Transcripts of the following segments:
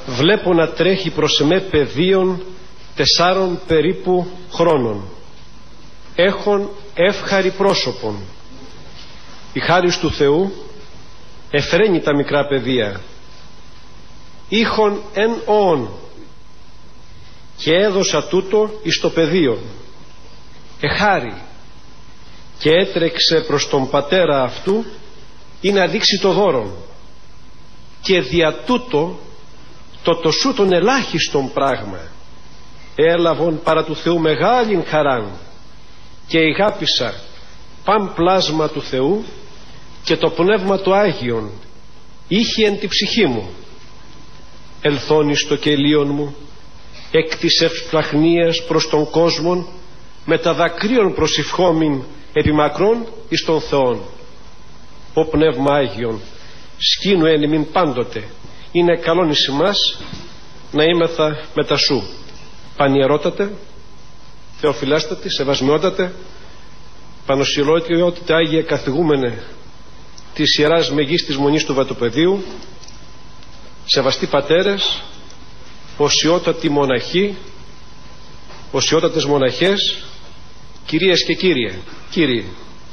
βλέπω να τρέχει προς εμέ παιδίον 4 περίπου χρόνων, έχων εύχαρη πρόσωπον. Η χάρις του Θεού εφραίνει τα μικρά παιδεία, είχον εν όον, και έδωσα τούτο εις το πεδίο. Εχάρη, και έτρεξε προς τον πατέρα αυτού ή να δείξει το δώρον, και δια τούτο το τοσούτον ελάχιστον πράγμα έλαβον παρά του Θεού μεγάλην χαράν, και ηγάπησα παν πλάσμα του Θεού, και το πνεύμα του Άγιον είχε εν τη ψυχή μου. Ελθόν εις το κελίον μου εκ της ευσπλαχνίας προς τον κόσμον, με τα δακρύων προσευχόμην επί μακρόν εις τον Θεόν. Ο πνεύμα Άγιον σκήνου εν ημίν πάντοτε, είναι καλόν εις εμάς να είμεθα μετά σου. Πανιερότατε, θεοφυλάστατε, σεβασμιότατε, πανοσυλλότητε Άγιε καθηγούμενε της Ιεράς Μεγής της Μονής του Βατοπεδίου, σεβαστοί πατέρες, οσιότατοι μοναχοί, οσιότατες μοναχές, κυρίες και κύριοι,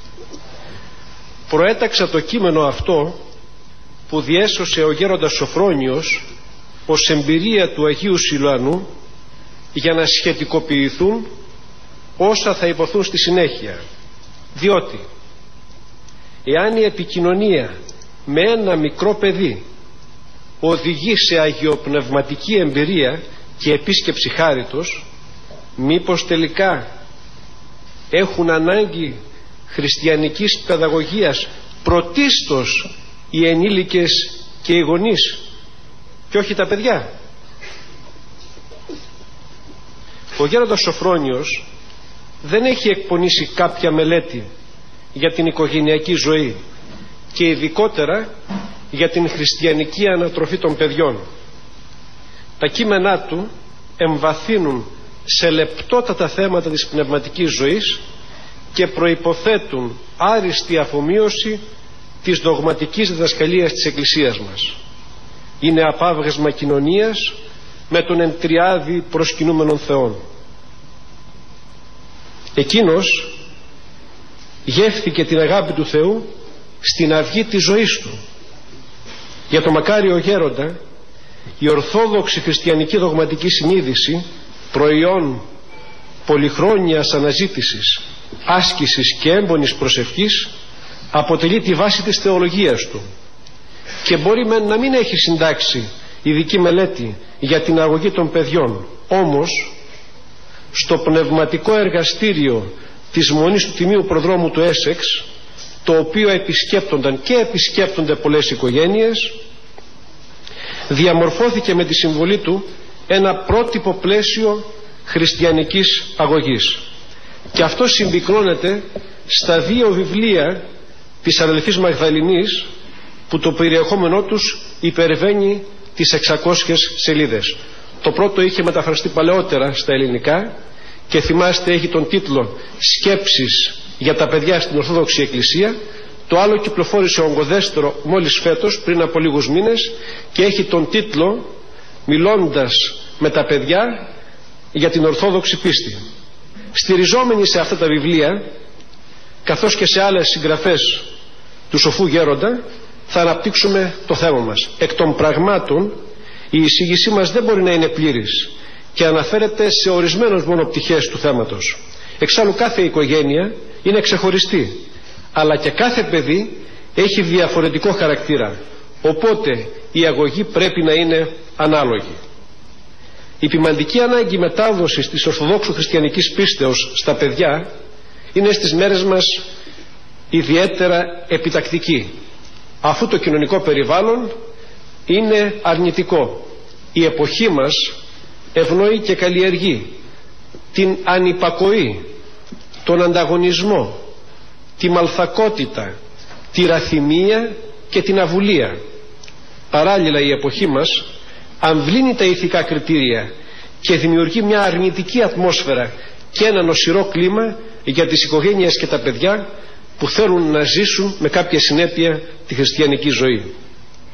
προέταξα το κείμενο αυτό που διέσωσε ο γέροντας Σοφρόνιος ως εμπειρία του Αγίου Σιλουανού, για να σχετικοποιηθούν όσα θα υποθούν στη συνέχεια. Διότι εάν η επικοινωνία με ένα μικρό παιδί οδηγεί σε αγιοπνευματική εμπειρία και επίσκεψη χάριτος, μήπως τελικά έχουν ανάγκη χριστιανικής παιδαγωγίας πρωτίστως οι ενήλικες και οι γονείς και όχι τα παιδιά? Ο γέροντας Σοφρόνιος δεν έχει εκπονήσει κάποια μελέτη για την οικογενειακή ζωή και ειδικότερα για την χριστιανική ανατροφή των παιδιών. Τα κείμενά του εμβαθύνουν σε λεπτότατα θέματα της πνευματικής ζωής και προϋποθέτουν άριστη αφομοίωση της δογματικής διδασκαλίας της Εκκλησίας μας. Είναι απάβγασμα κοινωνίας με τον εν τριάδι προσκυνούμενον Θεόν. Εκείνος γεύθηκε την αγάπη του Θεού στην αυγή της ζωής του. Για το μακάριο γέροντα, η ορθόδοξη χριστιανική δογματική συνείδηση, προϊόν πολυχρόνιας αναζήτησης, άσκησης και έμπονης προσευχής, αποτελεί τη βάση της θεολογίας του και μπορεί να μην έχει συντάξει ειδική μελέτη για την αγωγή των παιδιών, όμως στο πνευματικό εργαστήριο της Μονής του Τιμίου Προδρόμου του Έσεξ, το οποίο επισκέπτονταν και επισκέπτονται πολλές οικογένειες, διαμορφώθηκε με τη συμβολή του ένα πρότυπο πλαίσιο χριστιανικής αγωγής, και αυτό συμπυκνώνεται στα 2 βιβλία της αδελφής Μαγδαληνής, που το περιεχόμενό τους υπερβαίνει τις 600 σελίδες. Το πρώτο είχε μεταφραστεί παλαιότερα στα ελληνικά και θυμάστε έχει τον τίτλο «Σκέψεις για τα παιδιά στην Ορθόδοξη Εκκλησία». Το άλλο κυκλοφόρησε ογκοδέστερο μόλις φέτος, πριν από λίγους μήνες, και έχει τον τίτλο «Μιλώντας με τα παιδιά για την Ορθόδοξη πίστη». Στηριζόμενοι σε αυτά τα βιβλία, καθώς και σε άλλες συγγραφές του σοφού γέροντα, θα αναπτύξουμε το θέμα μας. Εκ των πραγμάτων, η εισήγησή μας δεν μπορεί να είναι πλήρης και αναφέρεται σε ορισμένες μόνο πτυχές του θέματος. Εξάλλου κάθε οικογένεια είναι ξεχωριστή, αλλά και κάθε παιδί έχει διαφορετικό χαρακτήρα, οπότε η αγωγή πρέπει να είναι ανάλογη. Η ποιμαντική ανάγκη μετάδοσης της ορθοδόξου χριστιανικής πίστεως στα παιδιά είναι στις μέρες μας ιδιαίτερα επιτακτική, αφού το κοινωνικό περιβάλλον είναι αρνητικό. Η εποχή μας ευνοεί και καλλιεργεί την ανυπακοή, τον ανταγωνισμό, τη μαλθακότητα, τη ραθυμία και την αβουλία. Παράλληλα η εποχή μας αμβλύνει τα ηθικά κριτήρια και δημιουργεί μια αρνητική ατμόσφαιρα και ένα νοσηρό κλίμα για τις οικογένειες και τα παιδιά που θέλουν να ζήσουν με κάποια συνέπεια τη χριστιανική ζωή.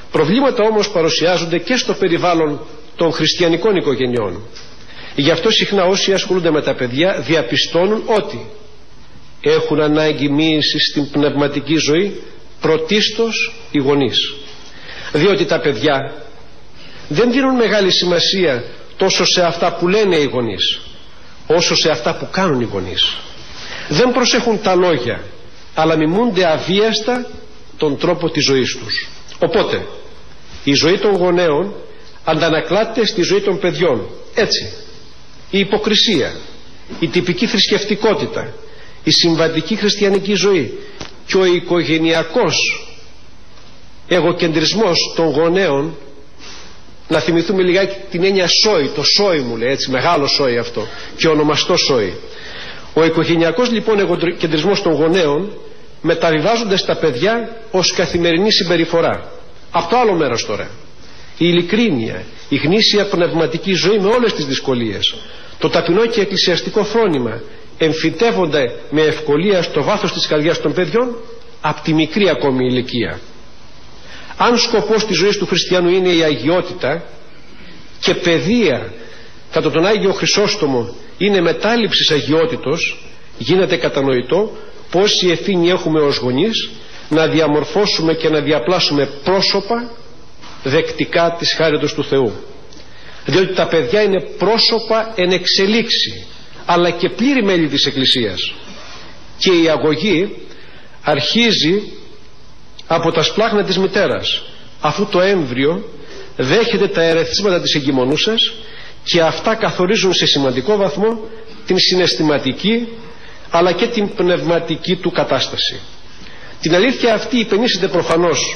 Προβλήματα όμως παρουσιάζονται και στο περιβάλλον των χριστιανικών οικογενειών. Γι' αυτό συχνά όσοι ασχολούνται με τα παιδιά διαπιστώνουν ότι έχουν ανάγκη μοίησης στην πνευματική ζωή πρωτίστως οι γονείς, διότι τα παιδιά δεν δίνουν μεγάλη σημασία τόσο σε αυτά που λένε οι γονείς όσο σε αυτά που κάνουν οι γονείς. Δεν προσέχουν τα λόγια, αλλά μιμούνται αβίαστα τον τρόπο της ζωής τους. Οπότε η ζωή των γονέων αντανακλάται στη ζωή των παιδιών. Έτσι η υποκρισία, η τυπική θρησκευτικότητα, η συμβατική χριστιανική ζωή και ο οικογενειακός εγωκεντρισμός των γονέων. Να θυμηθούμε λιγάκι την έννοια σόι, το σόι μου λέει, έτσι, μεγάλο σόι αυτό και ονομαστό σόι. Ο οικογενειακός λοιπόν εγωκεντρισμός των γονέων μεταβιβάζονται στα παιδιά ως καθημερινή συμπεριφορά. Από το άλλο μέρος τώρα, η ειλικρίνεια, η γνήσια πνευματική ζωή με όλες τις δυσκολίες, το ταπεινό και εκκλησιαστικό φρόνημα εμφυτεύονται με ευκολία στο βάθος της καρδιάς των παιδιών από τη μικρή ακόμη ηλικία. Αν σκοπός της ζωής του χριστιανού είναι η αγιότητα και παιδεία κατά τον Άγιο Χρυσόστομο είναι μετάληψης αγιότητος, γίνεται κατανοητό πόση ευθύνη έχουμε ως γονείς να διαμορφώσουμε και να διαπλάσουμε πρόσωπα δεκτικά της χάριτος του Θεού, διότι τα παιδιά είναι πρόσωπα εν εξελίξη αλλά και πλήρη μέλη της Εκκλησίας, και η αγωγή αρχίζει από τα σπλάχνα της μητέρας, αφού το έμβριο δέχεται τα ερεθίσματα της εγκυμονούσας και αυτά καθορίζουν σε σημαντικό βαθμό την συναισθηματική αλλά και την πνευματική του κατάσταση. Την αλήθεια αυτή υπενήσεται προφανώς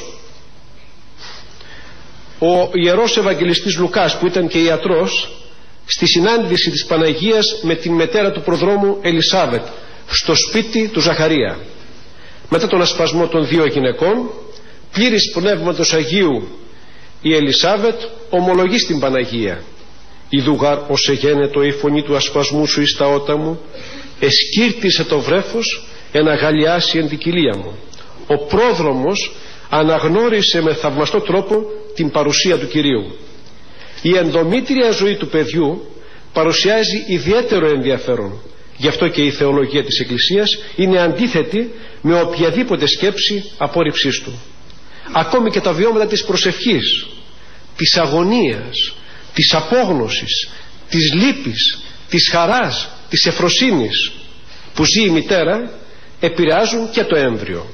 ο Ιερός Ευαγγελιστής Λουκάς, που ήταν και ιατρός, στη συνάντηση της Παναγίας με την μετέρα του προδρόμου Ελισάβετ στο σπίτι του Ζαχαρία. Μετά τον ασπασμό των δύο γυναικών, πλήρης πνεύματος Αγίου, η Ελισάβετ ομολογεί στην Παναγία: «Ιδουγάρ ως εγένετο η φωνή του ασπασμού σου εις τα ότα μου, εσκύρτησε το βρέφος εναγαλιάσει εν την κοιλία μου». Ο πρόδρομος αναγνώρισε με θαυμαστό τρόπο την παρουσία του Κυρίου. Η ενδομήτρια ζωή του παιδιού παρουσιάζει ιδιαίτερο ενδιαφέρον. Γι' αυτό και η θεολογία της Εκκλησίας είναι αντίθετη με οποιαδήποτε σκέψη απόρριψής του. Ακόμη και τα βιώματα της προσευχής, της αγωνίας, της απόγνωσης, της λύπης, της χαράς, της ευφροσύνης που ζει η μητέρα επηρεάζουν και το έμβριο.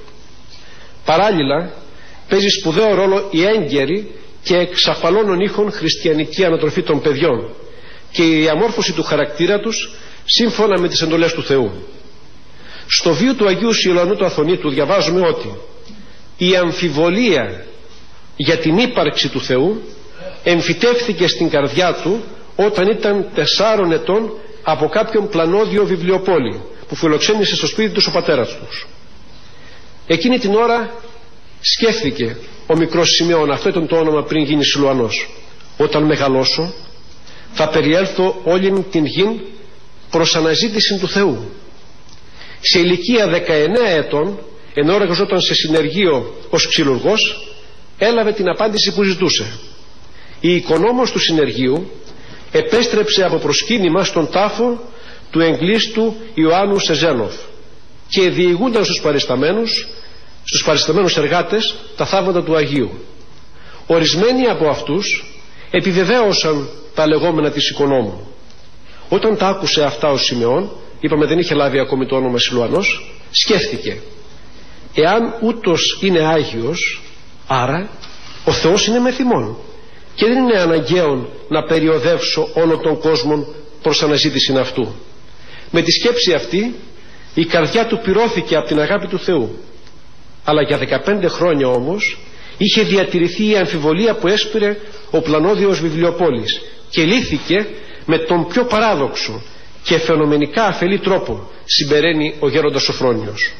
Παράλληλα παίζει σπουδαίο ρόλο η έγκαιρη και εξαφαλώνων ήχων χριστιανική ανατροφή των παιδιών και η διαμόρφωση του χαρακτήρα τους σύμφωνα με τις εντολές του Θεού. Στο βίο του Αγίου Σιλωανού του Αθωνίτου διαβάζουμε ότι η αμφιβολία για την ύπαρξη του Θεού εμφυτεύθηκε στην καρδιά του όταν ήταν 4 ετών από κάποιον πλανόδιο βιβλιοπόλη που φιλοξένησε στο σπίτι του ο πατέρας τους. Εκείνη την ώρα σκέφτηκε ο μικρός Σιμεών, αυτό ήταν το όνομα πριν γίνει Σιλωανός: «Όταν μεγαλώσω θα περιέλθω όλη την γη προς αναζήτηση του Θεού». Σε ηλικία 19 ετών, ενώ εργαζόταν σε συνεργείο ως ξυλουργός, έλαβε την απάντηση που ζητούσε. Η οικονόμος του συνεργείου επέστρεψε από προσκύνημα στον τάφο του εγκλήστου Ιωάννου Σεζένοφ και διηγούνταν στους παρισταμένους εργάτες τα θαύματα του Αγίου. Ορισμένοι από αυτούς επιβεβαίωσαν τα λεγόμενα της οικονόμου. Όταν τα άκουσε αυτά ο Σιμεών, είπαμε δεν είχε λάβει ακόμη το όνομα Σιλωανός, σκέφτηκε: εάν ούτως είναι Άγιος, άρα ο Θεός είναι με θυμόν και δεν είναι αναγκαίο να περιοδεύσω όλο τον κόσμο προς αναζήτηση αυτού. Με τη σκέψη αυτή η καρδιά του πυρώθηκε από την αγάπη του Θεού, αλλά για 15 χρόνια όμως είχε διατηρηθεί η αμφιβολία που έσπηρε ο πλανόδιος βιβλιοπόλης και λύθηκε με τον πιο παράδοξο και φαινομενικά αφελή τρόπο, συμπεραίνει ο γέροντας Σοφρόνιος.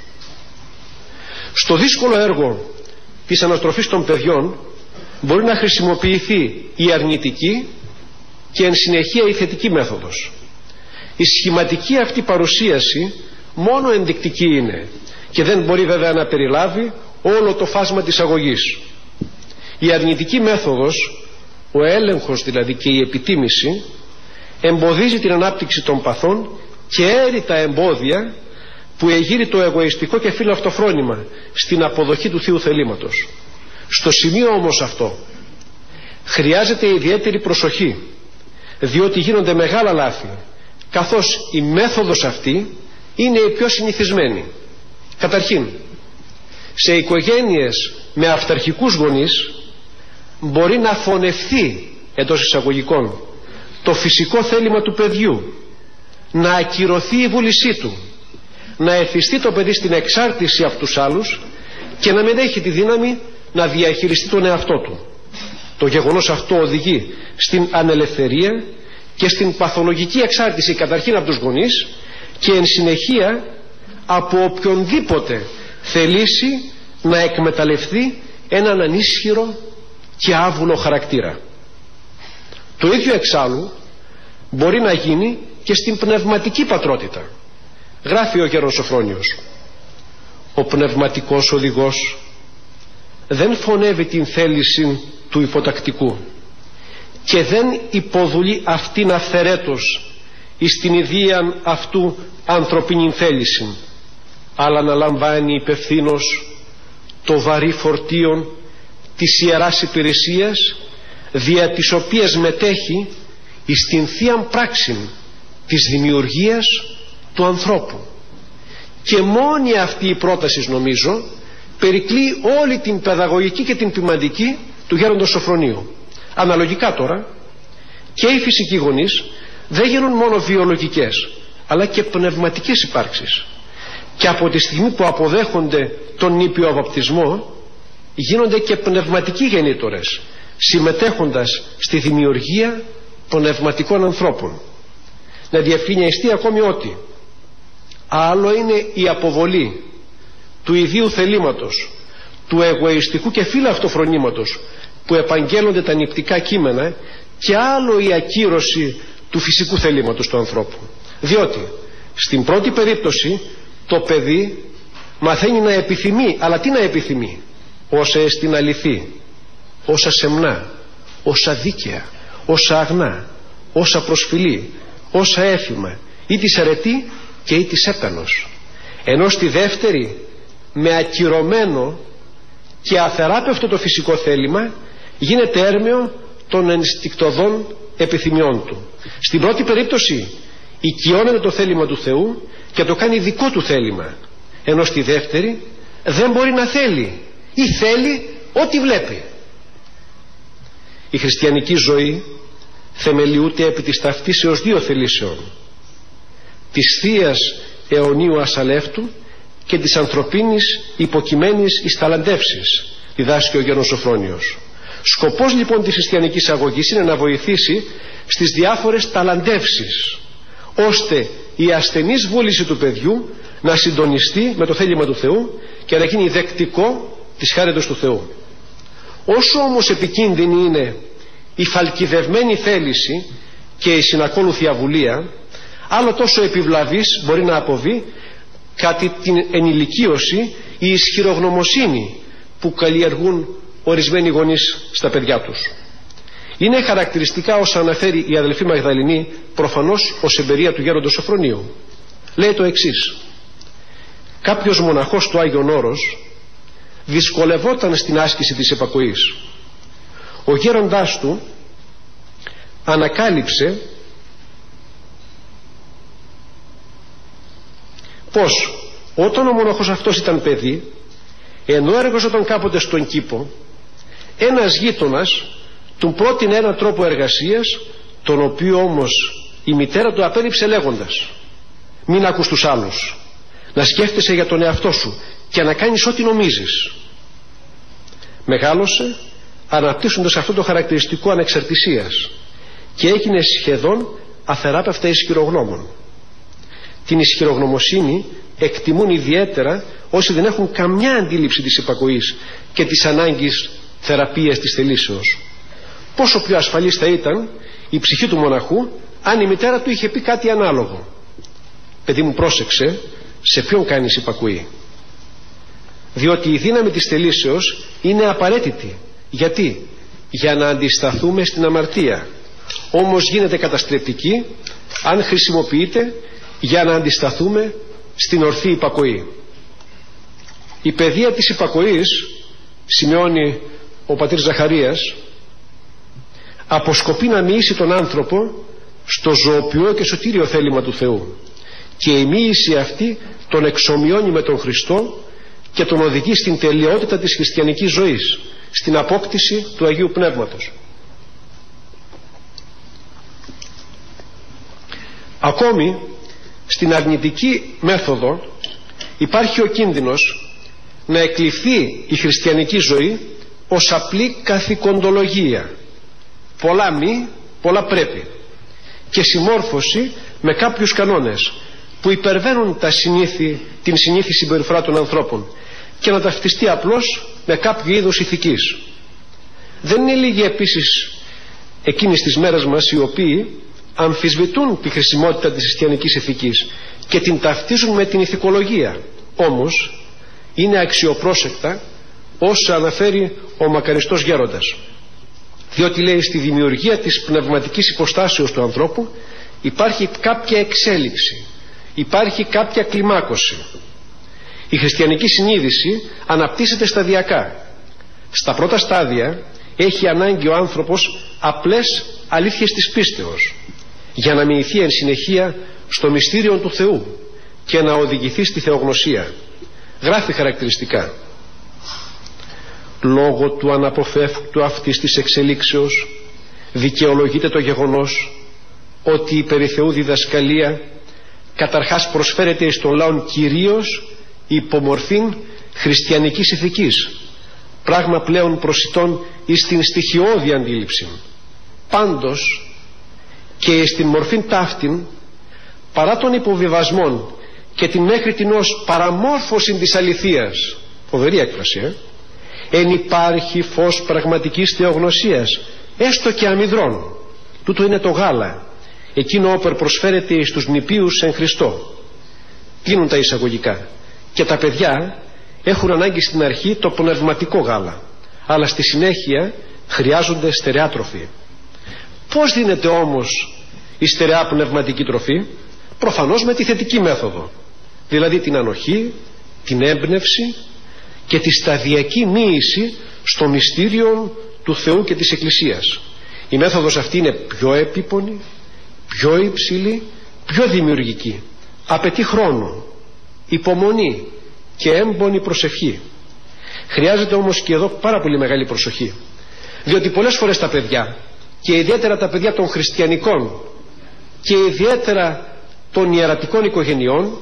Στο δύσκολο έργο της αναστροφής των παιδιών μπορεί να χρησιμοποιηθεί η αρνητική και εν συνεχεία η θετική μέθοδος. Η σχηματική αυτή παρουσίαση μόνο ενδεικτική είναι και δεν μπορεί βέβαια να περιλάβει όλο το φάσμα της αγωγής. Η αρνητική μέθοδος, ο έλεγχος δηλαδή και η επιτίμηση, εμποδίζει την ανάπτυξη των παθών και έρει τα εμπόδια που εγείρει το εγωιστικό και φύλαυτο φρόνημα στην αποδοχή του Θείου θελήματος. Στο σημείο όμως αυτό χρειάζεται ιδιαίτερη προσοχή, διότι γίνονται μεγάλα λάθη, καθώς η μέθοδος αυτή είναι η πιο συνηθισμένη. Καταρχήν, σε οικογένειες με αυταρχικούς γονείς μπορεί να φωνευθεί, εντός εισαγωγικών, το φυσικό θέλημα του παιδιού, να ακυρωθεί η βούλησή του, να εθιστεί το παιδί στην εξάρτηση από τους άλλους και να μην έχει τη δύναμη να διαχειριστεί τον εαυτό του. Το γεγονός αυτό οδηγεί στην ανελευθερία και στην παθολογική εξάρτηση καταρχήν από τους γονείς και εν συνεχεία από οποιονδήποτε θελήσει να εκμεταλλευτεί έναν ανίσχυρο και άβουλο χαρακτήρα. Το ίδιο εξάλλου μπορεί να γίνει και στην πνευματική πατρότητα. Γράφει ο Γέρος Σοφρόνιος: ο πνευματικός οδηγός δεν φωνεύει την θέληση του υποτακτικού και δεν υποδουλεί αυτήν αυθαιρέτως εις την ιδίαν αυτού ανθρωπίνην θέληση, αλλά αναλαμβάνει υπευθύνος το βαρύ φορτίον της ιεράς υπηρεσίας, δια της οποίας μετέχει εις την θείαν πράξη της δημιουργίας του ανθρώπου. Και μόνη αυτή η πρόταση, νομίζω, περικλεί όλη την παιδαγωγική και την ποιμαντική του γέροντος Σοφρονίου. Αναλογικά τώρα και οι φυσικοί γονείς δεν γίνουν μόνο βιολογικές αλλά και πνευματικές υπάρξεις, και από τη στιγμή που αποδέχονται τον νήπιο βαπτισμό γίνονται και πνευματικοί γεννήτορες, συμμετέχοντας στη δημιουργία πνευματικών ανθρώπων. Να διευκρινιστεί ακόμη ότι άλλο είναι η αποβολή του ιδίου θελήματος, του εγωιστικού και φύλαυτου φρονήματος που επαγγέλλονται τα νηπτικά κείμενα, και άλλο η ακύρωση του φυσικού θελήματος του ανθρώπου. Διότι στην πρώτη περίπτωση το παιδί μαθαίνει να επιθυμεί, αλλά τι να επιθυμεί? Όσα εστιν αληθή, όσα σεμνά, όσα δίκαια, όσα αγνά, όσα προσφυλή, όσα έθιμα, ή της αρετή και ή της έπαινος. Ενώ στη δεύτερη, με ακυρωμένο και αθεράπευτο το φυσικό θέλημα, γίνεται έρμεο των ενστικτωδών επιθυμιών του. Στην πρώτη περίπτωση οικειώνεται το θέλημα του Θεού και το κάνει δικό του θέλημα, ενώ στη δεύτερη δεν μπορεί να θέλει ή θέλει ό,τι βλέπει. Η χριστιανική ζωή θεμελιούται επί της ταυτίσεως δύο θελήσεων, της θείας αιωνίου ασαλεύτου και της ανθρωπίνης υποκειμένης εις ταλαντεύσεις, διδάσκει ο Γέρος Σοφρόνιος. Σκοπός λοιπόν της χριστιανικής αγωγής είναι να βοηθήσει στις διάφορες ταλαντεύσεις, ώστε η ασθενής βούληση του παιδιού να συντονιστεί με το θέλημα του Θεού και να γίνει δεκτικό της χάριτος του Θεού. Όσο όμως επικίνδυνη είναι η φαλκιδευμένη θέληση και η συνακόλουθη αβουλία, άλλο τόσο επιβλαβής μπορεί να αποβεί κάτι την ενηλικίωση η ισχυρογνωμοσύνη που καλλιεργούν ορισμένοι γονείς στα παιδιά τους. Είναι χαρακτηριστικά όσα αναφέρει η αδελφή Μαγδαληνή, προφανώς ως εμπειρία του γέροντος Σοφρονίου. Λέει το εξής: κάποιος μοναχός του Άγιον Όρος δυσκολευόταν στην άσκηση της υπακοής. Ο γέροντάς του ανακάλυψε πως όταν ο μοναχός αυτός ήταν παιδί, ενώ έργαζόταν κάποτε στον κήπο, ένας γείτονας του πρότεινε έναν τρόπο εργασίας, τον οποίο όμως η μητέρα του απέρριψε λέγοντας: μην ακούς τους άλλους, να σκέφτεσαι για τον εαυτό σου και να κάνεις ό,τι νομίζεις. Μεγάλωσε αναπτύσσοντας αυτό το χαρακτηριστικό ανεξαρτησίας και έγινε σχεδόν αθεράπευτα ισχυρογνώμων. Την ισχυρογνωμοσύνη εκτιμούν ιδιαίτερα όσοι δεν έχουν καμιά αντίληψη της υπακοής και της ανάγκης θεραπείας της θελήσεως. Πόσο πιο ασφαλής θα ήταν η ψυχή του μοναχού αν η μητέρα του είχε πει κάτι ανάλογο: παιδί μου, πρόσεξε σε ποιον κάνεις υπακοή. Διότι η δύναμη της θελήσεως είναι απαραίτητη Γιατί? Για να αντισταθούμε στην αμαρτία. Όμως γίνεται καταστρεπτική αν χρησιμοποιείται για να αντισταθούμε στην ορθή υπακοή. Η παιδεία της υπακοής, σημειώνει ο πατήρ Ζαχαρίας, αποσκοπεί να μοιήσει τον άνθρωπο στο ζωοποιό και σωτήριο θέλημα του Θεού, και η μοίηση αυτή τον εξομοιώνει με τον Χριστό και τον οδηγεί στην τελειότητα της χριστιανικής ζωής, στην απόκτηση του Αγίου Πνεύματος. Ακόμη στην αρνητική μέθοδο υπάρχει ο κίνδυνος να εκλειφθεί η χριστιανική ζωή ως απλή καθηκοντολογία, πολλά μη, πολλά πρέπει, και συμμόρφωση με κάποιους κανόνες που υπερβαίνουν την συνήθη συμπεριφορά των ανθρώπων, και να ταυτιστεί απλώς με κάποιο είδος ηθικής. Δεν είναι λίγοι επίσης εκείνες τις μέρες μας οι οποίοι αμφισβητούν τη χρησιμότητα της χριστιανικής ηθικής και την ταυτίζουν με την ηθικολογία. Όμως είναι αξιοπρόσεκτα όσα αναφέρει ο μακαριστός γέροντας, διότι λέει στη δημιουργία της πνευματικής υποστάσεως του ανθρώπου υπάρχει κάποια εξέλιξη, υπάρχει κάποια κλιμάκωση. Η χριστιανική συνείδηση αναπτύσσεται σταδιακά. Στα πρώτα στάδια έχει ανάγκη ο άνθρωπος απλές αλήθειες της πίστεως για να μοιηθεί εν συνεχεία στο μυστήριο του Θεού και να οδηγηθεί στη θεογνωσία. Γράφει χαρακτηριστικά: λόγω του αναποφεύκτου αυτής της εξελίξεως δικαιολογείται το γεγονός ότι η περί Θεού διδασκαλία καταρχάς προσφέρεται εις τον λαόν κυρίως υπομορφήν χριστιανικής ηθικής, πράγμα πλέον προσιτών εις την στοιχειώδη αντίληψη. Πάντως και εις την μορφήν ταύτην, παρά των υποβιβασμών και την μέχρι την ως παραμόρφωση της αληθείας, φοβερή έκφραση, εν υπάρχει φως πραγματικής θεογνωσίας, έστω και αμυδρών. Τούτο είναι το γάλα, εκείνο όπερ προσφέρεται εις τους νηπίους εν Χριστώ. Κλείνουν τα εισαγωγικά. Και τα παιδιά έχουν ανάγκη στην αρχή το πνευματικό γάλα, αλλά στη συνέχεια χρειάζονται στερεά τροφή. Πώς δίνεται όμως η στερεά πνευματική τροφή? Προφανώς με τη θετική μέθοδο, δηλαδή την ανοχή, την έμπνευση και τη σταδιακή μοίηση στο μυστήριο του Θεού και της Εκκλησίας. Η μέθοδος αυτή είναι πιο επίπονη, πιο υψηλή, πιο δημιουργική. Απαιτεί χρόνο, υπομονή και έμπονη προσευχή. Χρειάζεται όμως και εδώ πάρα πολύ μεγάλη προσοχή, διότι πολλές φορές τα παιδιά, και ιδιαίτερα τα παιδιά των χριστιανικών και ιδιαίτερα των ιερατικών οικογενειών,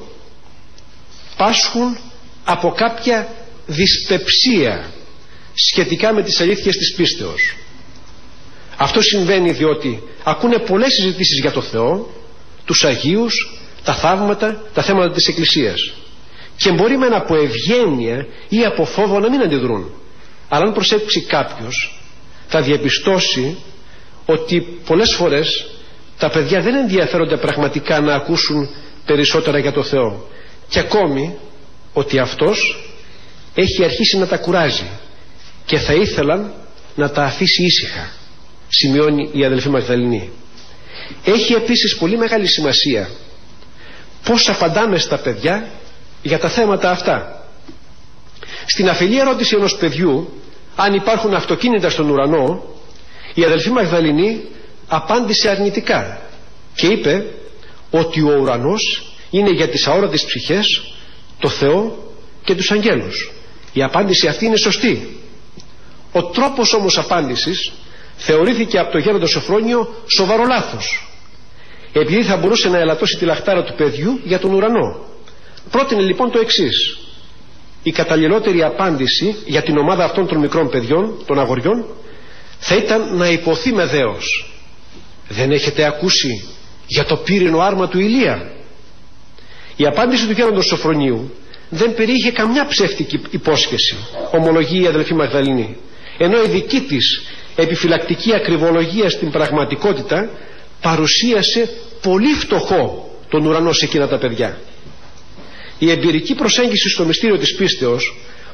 πάσχουν από κάποια δυσπεψία σχετικά με τις αλήθειες της πίστεως. Αυτό συμβαίνει διότι ακούνε πολλές συζητήσεις για το Θεό, τους Αγίους, τα θαύματα, τα θέματα της Εκκλησίας, και μπορεί μεν από ευγένεια ή από φόβο να μην αντιδρούν, αλλά αν προσέξει κάποιος θα διαπιστώσει ότι πολλές φορές τα παιδιά δεν ενδιαφέρονται πραγματικά να ακούσουν περισσότερα για το Θεό, και ακόμη ότι αυτός έχει αρχίσει να τα κουράζει και θα ήθελαν να τα αφήσει ήσυχα, σημειώνει η αδελφή Μαγδαληνή. Έχει επίσης πολύ μεγάλη σημασία πώς απαντάμε στα παιδιά για τα θέματα αυτά. Στην αφιλή ερώτηση ενός παιδιού αν υπάρχουν αυτοκίνητα στον ουρανό, η αδελφή Μαγδαληνή απάντησε αρνητικά και είπε ότι ο ουρανός είναι για τις αόρατες ψυχές, το Θεό και τους αγγέλους. Η απάντηση αυτή είναι σωστή. Ο τρόπος όμως απάντησης θεωρήθηκε από το γέροντα Σωφρόνιο σοβαρό λάθος, επειδή θα μπορούσε να ελαττώσει τη λαχτάρα του παιδιού για τον ουρανό. Πρότεινε λοιπόν το εξής: η καταλληλότερη απάντηση για την ομάδα αυτών των μικρών παιδιών, των αγοριών, θα ήταν να υποθεί με δέος: δεν έχετε ακούσει για το πύρινο άρμα του Ηλία? Η απάντηση του γέροντος Σωφρονίου δεν περιείχε καμιά ψεύτικη υπόσχεση, ομολογεί η αδελφή Μαγδαληνή, ενώ η δική της επιφυλακτική ακριβολογία στην πραγματικότητα παρουσίασε πολύ φτωχό τον ουρανό σε εκείνα τα παιδιά. Η εμπειρική προσέγγιση στο μυστήριο της πίστεως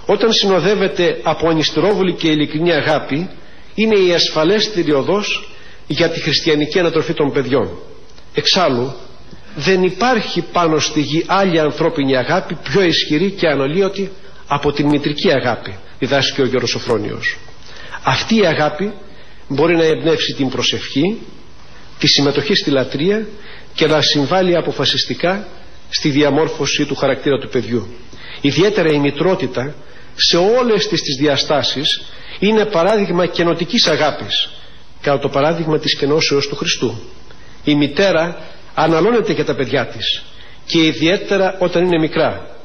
όταν συνοδεύεται από ανιστερόβολη και ειλικρινή αγάπη, είναι η ασφαλέστερη οδός για τη χριστιανική ανατροφή των παιδιών. Εξάλλου, δεν υπάρχει πάνω στη γη άλλη ανθρώπινη αγάπη πιο ισχυρή και ανολύωτη από την μητρική αγάπη, διδάσκει ο Γιώργος Σοφρόνιος. Αυτή η αγάπη μπορεί να εμπνεύσει την προσευχή, τη συμμετοχή στη λατρεία και να συμβάλλει αποφασιστικά στη διαμόρφωση του χαρακτήρα του παιδιού. Ιδιαίτερα η μητρότητα σε όλες τις διαστάσεις είναι παράδειγμα καινοτικής αγάπης, κατά το παράδειγμα της κενώσεως του Χριστού. Η μητέρα αναλώνεται για τα παιδιά της και ιδιαίτερα όταν είναι μικρά.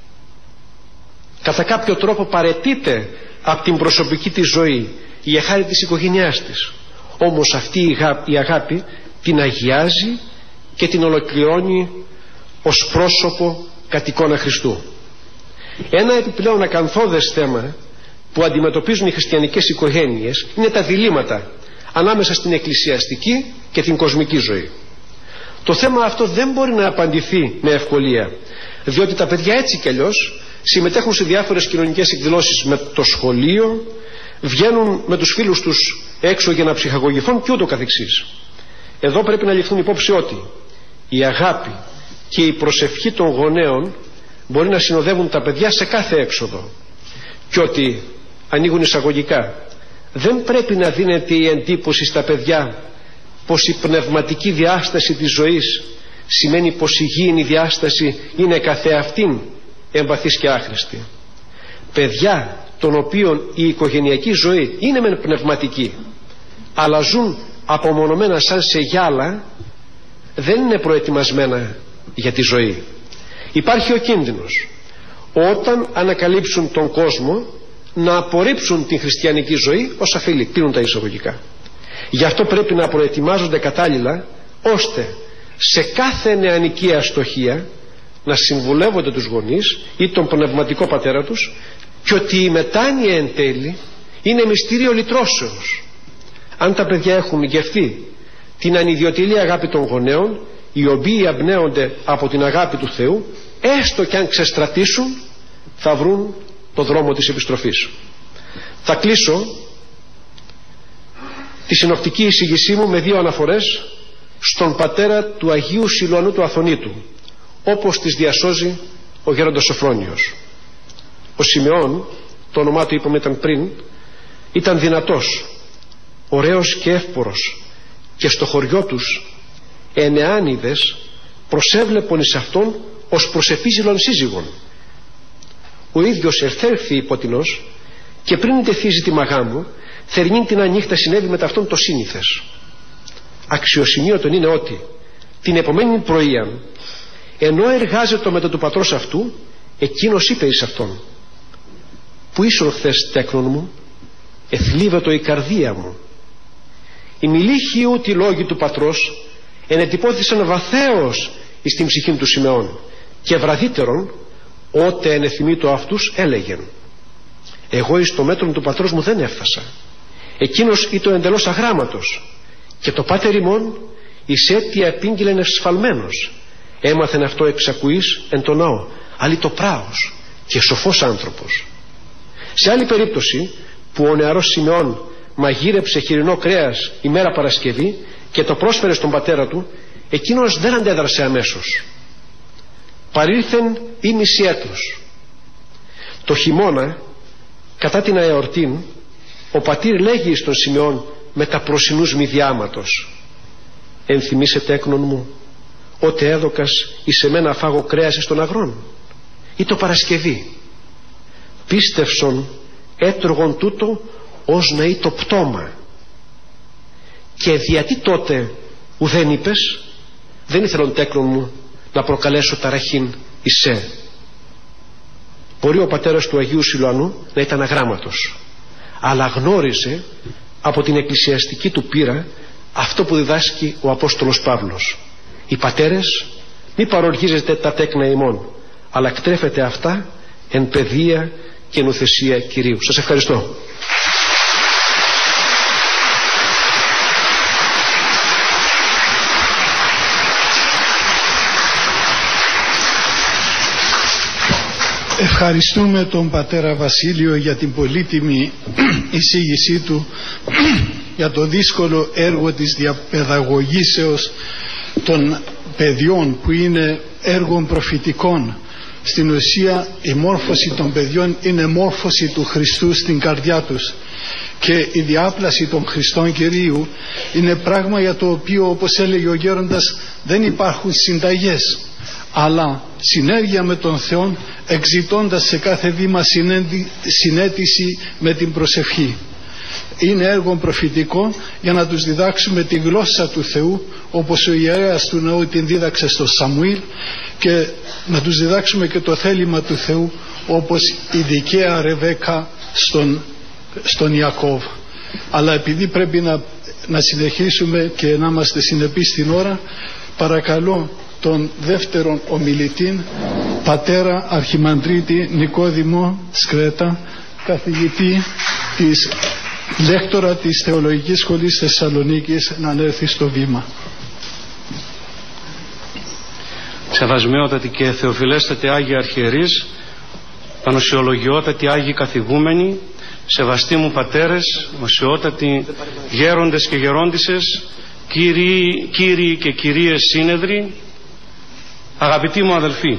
Κατά κάποιο τρόπο παραιτείται από την προσωπική της ζωή η εχάρη της οικογένειάς της. Όμως αυτή η αγάπη την αγιάζει και την ολοκληρώνει ως πρόσωπο κατ' εικόνα Χριστού. Ένα επιπλέον ακαθόδες θέμα που αντιμετωπίζουν οι χριστιανικές οικογένειες είναι τα διλήμματα ανάμεσα στην εκκλησιαστική και την κοσμική ζωή. Το θέμα αυτό δεν μπορεί να απαντηθεί με ευκολία, διότι τα παιδιά έτσι κι αλλιώς συμμετέχουν σε διάφορες κοινωνικές εκδηλώσεις με το σχολείο, βγαίνουν με τους φίλους τους έξω για να ψυχαγωγηθούν και ούτω καθεξής. Εδώ πρέπει να ληφθούν υπόψη ότι η αγάπη και η προσευχή των γονέων μπορεί να συνοδεύουν τα παιδιά σε κάθε έξοδο και ότι, ανοίγουν εισαγωγικά, δεν πρέπει να δίνεται η εντύπωση στα παιδιά πως η πνευματική διάσταση της ζωής σημαίνει πως η γήινη διάσταση είναι καθεαυτήν εμπαθής και άχρηστη. Παιδιά των οποίων η οικογενειακή ζωή είναι μεν πνευματική, αλλά ζουν απομονωμένα σαν σε γυάλα, δεν είναι προετοιμασμένα για τη ζωή. Υπάρχει ο κίνδυνος όταν ανακαλύψουν τον κόσμο να απορρίψουν την χριστιανική ζωή ως αφιλή. Κλείνουν τα εισαγωγικά. Γι' αυτό πρέπει να προετοιμάζονται κατάλληλα, ώστε σε κάθε νεανική αστοχία να συμβουλεύονται τους γονείς ή τον πνευματικό πατέρα τους, και ότι η μετάνοια εν τέλει είναι μυστήριο λυτρώσεως. Αν τα παιδιά έχουν γευθεί την ανιδιοτελή αγάπη των γονέων, οι οποίοι εμπνέονται από την αγάπη του Θεού, έστω κι αν ξεστρατήσουν, θα βρουν το δρόμο της επιστροφής. Θα κλείσω τη συνοπτική εισήγησή μου με δύο αναφορές στον πατέρα του Αγίου Σιλουανού του Αθωνίτου, όπως τις διασώζει ο γέροντας Σοφρόνιος. Ο Σιμεών, το όνομά του είπαμε ήταν πριν, ήταν δυνατός, ωραίος και εύπορος, και στο χωριό τους ενεάνιδες προσέβλεπον εις αυτόν ως προσεπίζηλον σύζυγον. Ο ίδιος ερθέρθη υπότινος και πριν τεθεί ζήτημα γάμου, θερνήν την ανύχτα συνέβη με αυτόν το σύνηθες. Αξιοσημείωτον είναι ότι την επομένη πρωία, ενώ εργάζεται μετά του πατρός αυτού, εκείνος είπε εις αυτόν: «Πού ήσουν χθες, τέκνον μου? Εθλίβετο η καρδία μου». Οι μιλήχοι ούτι λόγοι του πατρός ενετυπώθησαν βαθέως εις την ψυχή του Σιμεών, και βραδύτερον ότε ενεθυμήτω αυτούς έλεγεν: «Εγώ εις το μέτρο του πατρός μου δεν έφτασα. Εκείνος ήταν εντελώς αγράμματος, και το πάτερ ημών εις αίτια επήγγειλεν ευσφαλμένος. Έμαθεν αυτό εξακουής εν το ναό, αλλή το πράος και σοφός άνθρωπος». Σε άλλη περίπτωση, που ο νεαρός Σιμεών μαγείρεψε χοιρινό κρέας ημέρα Παρασκευή και το πρόσφερε στον πατέρα του, εκείνος δεν αντέδρασε αμέσως. Παρήλθεν ήμιση έτος. Το χειμώνα, κατά την αεορτήν, ο πατήρ λέγει στον Σιμεών με τα προσινούς μη διάματος: «Ενθυμίσαι, τέκνον μου, ότε έδωκας εις εμένα φάγω κρέας εις των αγρών, ή το Παρασκευή. Πίστευσον έτρωγον τούτο ως να ή το πτώμα. Και γιατί τότε ουδέν είπες? Δεν ήθελον, τέκνον μου, να προκαλέσω ταραχήν εισέ». Μπορεί ο πατέρας του Αγίου Σιλουανού να ήταν αγράμματος, αλλά γνώριζε από την εκκλησιαστική του πείρα αυτό που διδάσκει ο Απόστολος Παύλος: «Οι πατέρες, μη παροργίζετε τα τέκνα ημών, αλλά κτρέφετε αυτά εν παιδεία και νουθεσία Κυρίου». Σας ευχαριστώ. Ευχαριστώ. Ευχαριστούμε τον Πατέρα Βασίλειο για την πολύτιμη εισήγησή του για το δύσκολο έργο της διαπαιδαγωγήσεως των παιδιών, που είναι έργο προφητικών. Στην ουσία η μόρφωση των παιδιών είναι μόρφωση του Χριστού στην καρδιά τους, και η διάπλαση των Χριστών Κυρίου είναι πράγμα για το οποίο, όπως έλεγε ο γέροντας, δεν υπάρχουν συνταγές, αλλά συνέργεια με τον Θεό, εξητώντας σε κάθε βήμα συνέτηση με την προσευχή. Είναι έργο προφητικό για να τους διδάξουμε τη γλώσσα του Θεού, όπως ο ιερέας του ναού την δίδαξε στο Σαμουήλ, και να τους διδάξουμε και το θέλημα του Θεού, όπως η δικαία Ρεβέκα στον Ιακώβ. Αλλά επειδή πρέπει να συνεχίσουμε και να είμαστε συνεπείς στην ώρα, παρακαλώ τον δεύτερον ομιλητή, πατέρα Αρχιμανδρίτη Νικόδημο Σκρέτα, καθηγητή λέκτορα της Θεολογικής Σχολής Θεσσαλονίκης, να ανέλθει στο βήμα. Σεβασμιότατοι και θεοφιλέστατοι Άγιοι Αρχιερείς, πανοσιολογιότατοι Άγιοι Καθηγούμενοι, σεβαστοί μου πατέρες, οσιότατοι γέροντες και γερόντισσες, κύριοι και κυρίες σύνεδροι, αγαπητοί μου αδελφοί,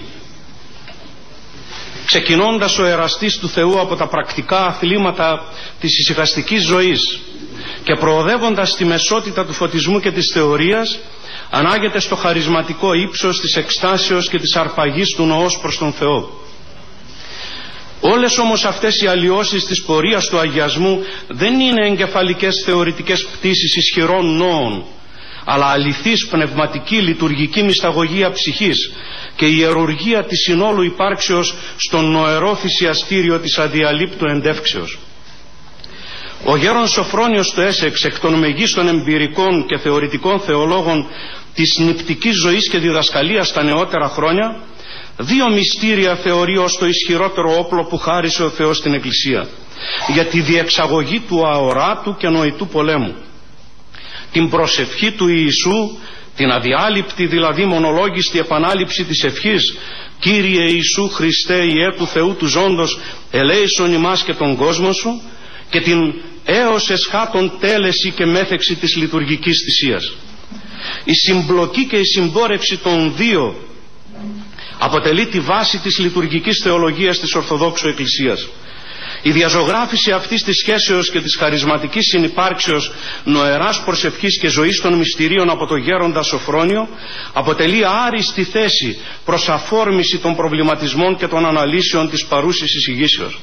ξεκινώντας ο εραστής του Θεού από τα πρακτικά αθλήματα της ησυχαστικής ζωής και προοδεύοντας στη μεσότητα του φωτισμού και της θεωρίας, ανάγεται στο χαρισματικό ύψος της εκστάσεως και της αρπαγής του νοός προς τον Θεό. Όλες όμως αυτές οι αλλοιώσεις της πορείας του αγιασμού δεν είναι εγκεφαλικές θεωρητικές πτήσεις ισχυρών νόων, αλλά αληθής πνευματική λειτουργική μυσταγωγία ψυχής και η ιερουργία της συνόλου υπάρξεως στον νοερό θυσιαστήριο της αδιαλείπτου εντεύξεως. Ο γέρον Σοφρόνιος του Έσεξ, εκ των μεγίστων εμπειρικών και θεωρητικών θεολόγων της νηπτικής ζωής και διδασκαλίας στα νεότερα χρόνια, δύο μυστήρια θεωρεί ως το ισχυρότερο όπλο που χάρισε ο Θεός στην Εκκλησία για τη διεξαγωγή του αοράτου και νοητού πολέμου: την προσευχή του Ιησού, την αδιάλειπτη δηλαδή μονολόγιστη επανάληψη της ευχής «Κύριε Ιησού Χριστέ, Υιέ του Θεού του ζώντος, ελέησον ημάς και τον κόσμο σου», και την έως εσχάτων τέλεση και μέθεξη της λειτουργικής θυσίας. Η συμπλοκή και η συμπόρευση των δύο αποτελεί τη βάση της λειτουργικής θεολογίας της Ορθοδόξου Εκκλησίας. Η διαζωγράφηση αυτής της σχέσεως και της χαρισματικής συνυπάρξεως νοεράς προσευχής και ζωής των μυστηρίων από το γέροντα Σοφρόνιο αποτελεί άριστη θέση προς αφόρμηση των προβληματισμών και των αναλύσεων της παρούσης εισηγήσεως.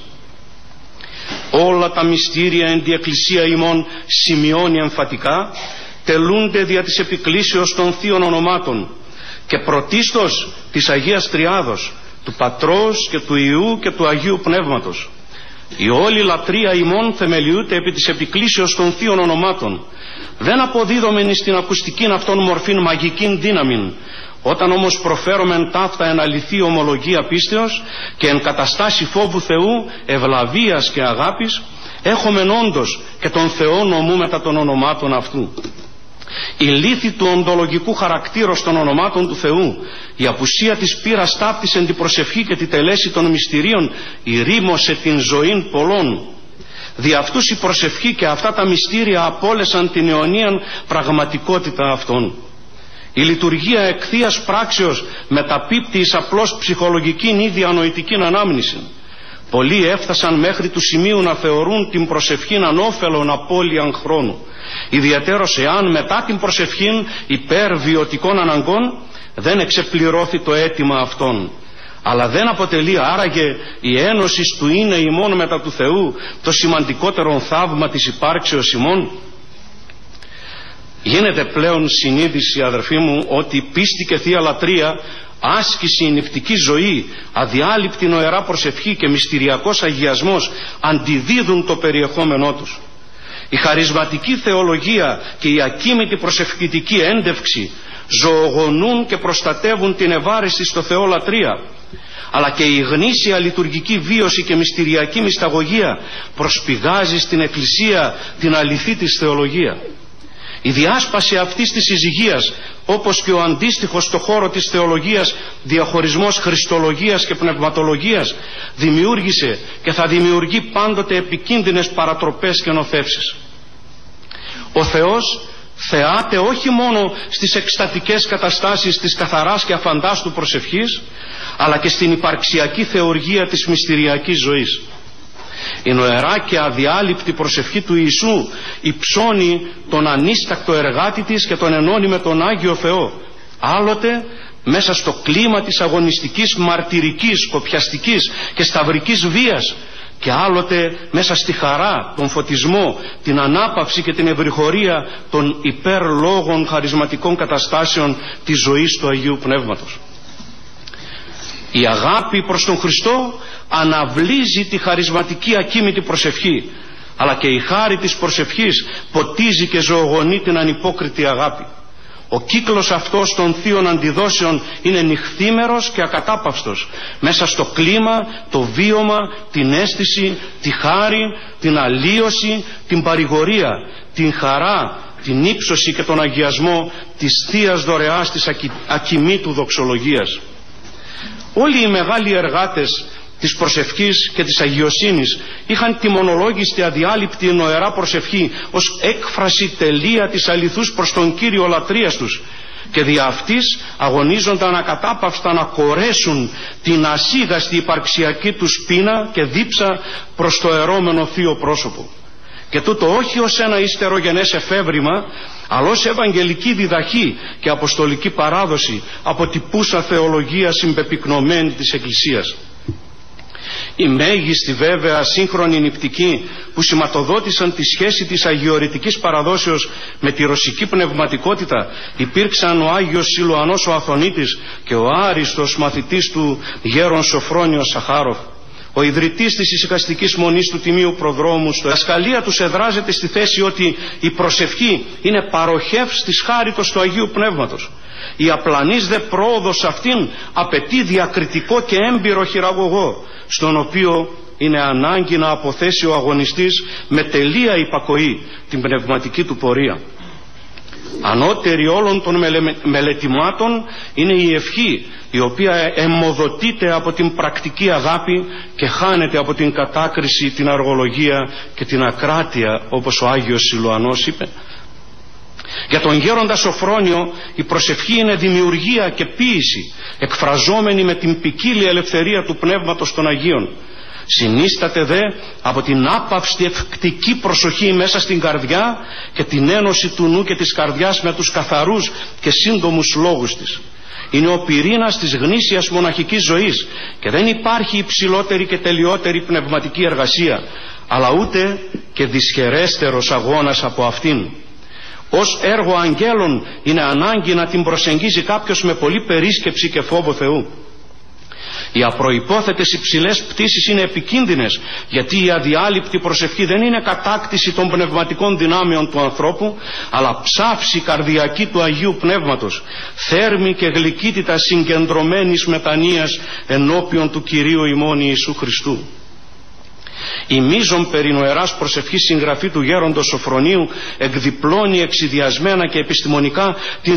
Όλα τα μυστήρια εν τη Εκκλησία ημών, σημειώνει εμφατικά, τελούνται δια της επικλήσεως των θείων ονομάτων και πρωτίστως της Αγίας Τριάδος, του Πατρός και του Υιού και του Αγίου Πνεύματος. Η όλη λατρεία ημών θεμελιούται επί της επικλήσεως των θείων ονομάτων, δεν αποδίδομεν στην ακουστικήν αυτών μορφήν μαγικήν δύναμην, όταν όμως προφέρομεν ταύτα εν αληθή ομολογία πίστεως και εν καταστάση φόβου Θεού, ευλαβίας και αγάπης, έχομεν όντως και τον Θεό νομού μετά των ονομάτων αυτού. Η λύθη του οντολογικού χαρακτήρος των ονομάτων του Θεού, η απουσία της πείρας ταύτης εν την προσευχή και τη τελέση των μυστηρίων, ηρήμωσε την ζωήν πολλών. Δι' αυτούς η προσευχή και αυτά τα μυστήρια απόλεσαν την αιωνίαν πραγματικότητα αυτών. Η λειτουργία εκ θείας πράξεως μεταπίπτει εις απλώς ψυχολογικήν ή διανοητικήν ανάμνηση. Πολλοί έφτασαν μέχρι του σημείου να θεωρούν την προσευχήν ανώφελον απώλειαν χρόνου, ιδιαιτέρως εάν μετά την προσευχήν υπέρ βιωτικών αναγκών δεν εξεπληρώθη το αίτημα αυτών. Αλλά δεν αποτελεί άραγε η ένωση του είναι ημών μετά του Θεού το σημαντικότερο θαύμα της υπάρξεως ημών? Γίνεται πλέον συνείδηση, αδερφοί μου, ότι πίστη και θεία λατρεία, άσκηση, νηπτική ζωή, αδιάλειπτη νοερά προσευχή και μυστηριακός αγιασμός αντιδίδουν το περιεχόμενό τους. Η χαρισματική θεολογία και η ακίμητη προσευχητική έντευξη ζωογονούν και προστατεύουν την ευάρεστη στο Θεό λατρεία, αλλά και η γνήσια λειτουργική βίωση και μυστηριακή μυσταγωγία προσπηγάζει στην Εκκλησία την αληθή της θεολογία. Η διάσπαση αυτής της συζυγίας, όπως και ο αντίστοιχος στο χώρο της θεολογίας διαχωρισμός χριστολογίας και πνευματολογίας, δημιούργησε και θα δημιουργεί πάντοτε επικίνδυνες παρατροπές και νοθεύσεις. Ο Θεός θεάται όχι μόνο στις εκστατικές καταστάσεις της καθαράς και αφαντάστου προσευχής, αλλά και στην υπαρξιακή θεουργία της μυστηριακής ζωής. Η νοερά και αδιάλειπτη προσευχή του Ιησού υψώνει τον ανίστακτο εργάτη της και τον ενώνει με τον Άγιο Θεό, άλλοτε μέσα στο κλίμα της αγωνιστικής, μαρτυρικής, κοπιαστικής και σταυρικής βίας, και άλλοτε μέσα στη χαρά, τον φωτισμό, την ανάπαυση και την ευρυχωρία των υπερλόγων χαρισματικών καταστάσεων της ζωής του Αγίου Πνεύματος. Η αγάπη προς τον Χριστό αναβλύζει τη χαρισματική ακίμητη προσευχή, αλλά και η χάρη της προσευχής ποτίζει και ζωογονεί την ανυπόκριτη αγάπη. Ο κύκλος αυτός των θείων αντιδόσεων είναι νυχθήμερος και ακατάπαυστος, μέσα στο κλίμα, το βίωμα, την αίσθηση, τη χάρη, την αλλίωση, την παρηγορία, την χαρά, την ύψωση και τον αγιασμό της θείας δωρεάς της ακιμήτου δοξολογίας. Όλοι οι μεγάλοι εργάτες της προσευχής και της αγιοσύνης είχαν τη μονολόγιστη αδιάλειπτη νοερά προσευχή ως έκφραση τελεία της αληθούς προς τον Κύριο λατρείας τους, και δι' αυτής αγωνίζονταν ακατάπαυστα να κορέσουν την ασίγαστη υπαρξιακή τους πείνα και δίψα προς το ερώμενο θείο πρόσωπο. Και τούτο όχι ως ένα υστερογενές εφεύρημα, αλλά ως ευαγγελική διδαχή και αποστολική παράδοση από τυπούσα θεολογία συμπεπυκνωμένη της Εκκλησίας. Οι μέγιστοι βέβαια σύγχρονοι νηπτικοί που σηματοδότησαν τη σχέση της αγιορητικής παραδόσεως με τη ρωσική πνευματικότητα υπήρξαν ο Άγιος Σιλουανός ο Αθωνίτης και ο άριστος μαθητής του γέρον Σοφρόνιος Σαχάροφ. Ο ιδρυτής της ησυχαστικής μονής του Τιμίου Προδρόμου, στο δασκαλία τους εδράζεται στη θέση ότι η προσευχή είναι παροχεύς της χάριτος του Αγίου Πνεύματος. Η απλανής δε πρόοδος αυτήν απαιτεί διακριτικό και έμπειρο χειραγωγό, στον οποίο είναι ανάγκη να αποθέσει ο αγωνιστής με τελεία υπακοή την πνευματική του πορεία. Ανώτερη όλων των μελετημάτων είναι η ευχή, η οποία αιμοδοτείται από την πρακτική αγάπη και χάνεται από την κατάκριση, την αργολογία και την ακράτεια, όπως ο Άγιος Σιλουανός είπε. Για τον γέροντα Σοφρόνιο η προσευχή είναι δημιουργία και ποίηση, εκφραζόμενη με την ποικίλη ελευθερία του Πνεύματος των Αγίων. Συνίσταται δε από την άπαυστη ευκτική προσοχή μέσα στην καρδιά και την ένωση του νου και της καρδιάς με τους καθαρούς και σύντομους λόγους της. Είναι ο πυρήνας της γνήσιας μοναχικής ζωής και δεν υπάρχει υψηλότερη και τελειότερη πνευματική εργασία, αλλά ούτε και δυσχερέστερος αγώνας από αυτήν. Ως έργο αγγέλων είναι ανάγκη να την προσεγγίζει κάποιος με πολλή περίσκεψη και φόβο Θεού. Οι απροϋπόθετες υψηλές πτήσεις είναι επικίνδυνες, γιατί η αδιάλειπτη προσευχή δεν είναι κατάκτηση των πνευματικών δυνάμεων του ανθρώπου, αλλά ψάφση καρδιακή του Αγίου Πνεύματος, θέρμη και γλυκύτητα συγκεντρωμένης μετανοίας ενώπιον του Κυρίου ημών Ιησού Χριστού. Η μείζον περί νοεράς προσευχή συγγραφή του γέροντος Σοφρονίου εκδιπλώνει εξιδιασμένα και επιστημονικά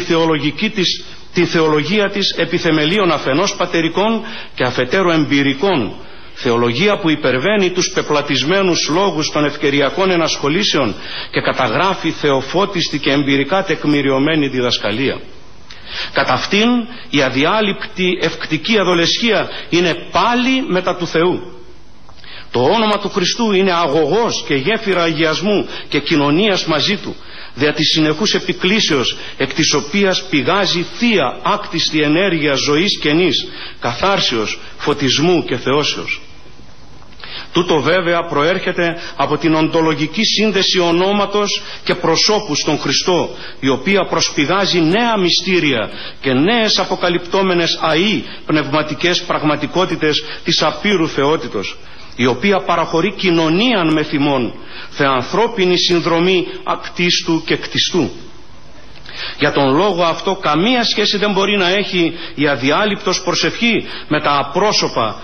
την θεολογία της επιθεμελίων αφενός πατερικών και αφετέρου εμπειρικών, θεολογία που υπερβαίνει τους πεπλατισμένους λόγους των ευκαιριακών ενασχολήσεων και καταγράφει θεοφώτιστη και εμπειρικά τεκμηριωμένη διδασκαλία. Κατά αυτήν η αδιάλειπτη ευκτική αδολεσχία είναι πάλι μετά του Θεού. Το όνομα του Χριστού είναι αγωγός και γέφυρα αγιασμού και κοινωνίας μαζί του, δια της συνεχούς επικλήσεως, εκ της οποίας πηγάζει θεία άκτιστη ενέργεια ζωής καινής, καθάρσεως, φωτισμού και θεώσεως. Τούτο βέβαια προέρχεται από την οντολογική σύνδεση ονόματος και προσώπου στον Χριστό, η οποία προσπηγάζει νέα μυστήρια και νέες αποκαλυπτόμενες αεί πνευματικές πραγματικότητες της απείρου θεότητος, η οποία παραχωρεί κοινωνίαν με θυμών, θεανθρώπινη συνδρομή ακτίστου και κτιστού. Για τον λόγο αυτό καμία σχέση δεν μπορεί να έχει η αδιάλειπτος προσευχή με τα απρόσωπα,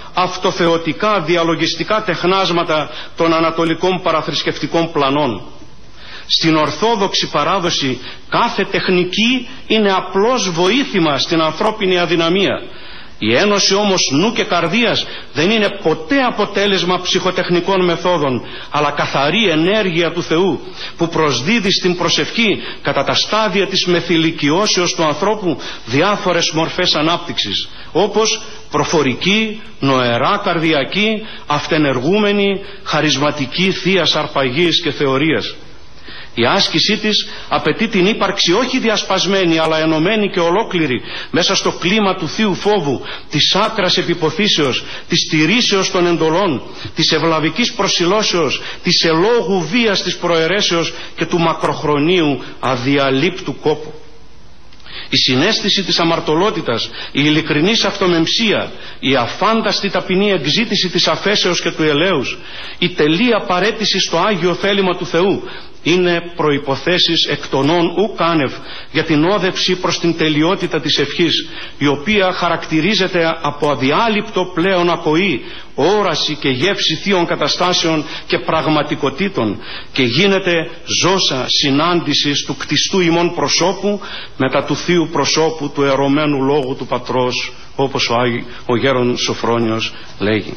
αυτοθεωτικά, διαλογιστικά τεχνάσματα των ανατολικών παραθρησκευτικών πλανών. Στην Ορθόδοξη παράδοση κάθε τεχνική είναι απλώς βοήθημα στην ανθρώπινη αδυναμία. Η ένωση όμως νου και καρδίας δεν είναι ποτέ αποτέλεσμα ψυχοτεχνικών μεθόδων, αλλά καθαρή ενέργεια του Θεού που προσδίδει στην προσευχή κατά τα στάδια της μεθυλικιώσεως του ανθρώπου διάφορες μορφές ανάπτυξης, όπως προφορική, νοερά καρδιακή, αυτενεργούμενη, χαρισματική, θείας αρπαγής και θεωρίας. Η άσκησή της απαιτεί την ύπαρξη όχι διασπασμένη αλλά ενωμένη και ολόκληρη μέσα στο κλίμα του θείου φόβου, της άκρας επιποθήσεως, της στηρίσεως των εντολών, της ευλαβικής προσιλώσεως, της ελόγου βίας της προαιρέσεως και του μακροχρονίου αδιαλείπτου κόπου. Η συναίσθηση της αμαρτωλότητας, η ειλικρινής αυτομεμψία, η αφάνταστη ταπεινή εκζήτηση της αφέσεως και του ελέους, η τελεία παρέτηση στο Άγιο θέλημα του Θεού είναι προϋποθέσεις εκ των ουκ άνευ για την όδευση προς την τελειότητα της ευχής, η οποία χαρακτηρίζεται από αδιάλειπτο πλέον ακοή, όραση και γεύση θείων καταστάσεων και πραγματικοτήτων και γίνεται ζώσα συνάντησης του κτιστού ημών προσώπου μετά του θείου προσώπου του ερωμένου λόγου του Πατρός, όπως ο γέρον Σοφρόνιος λέγει.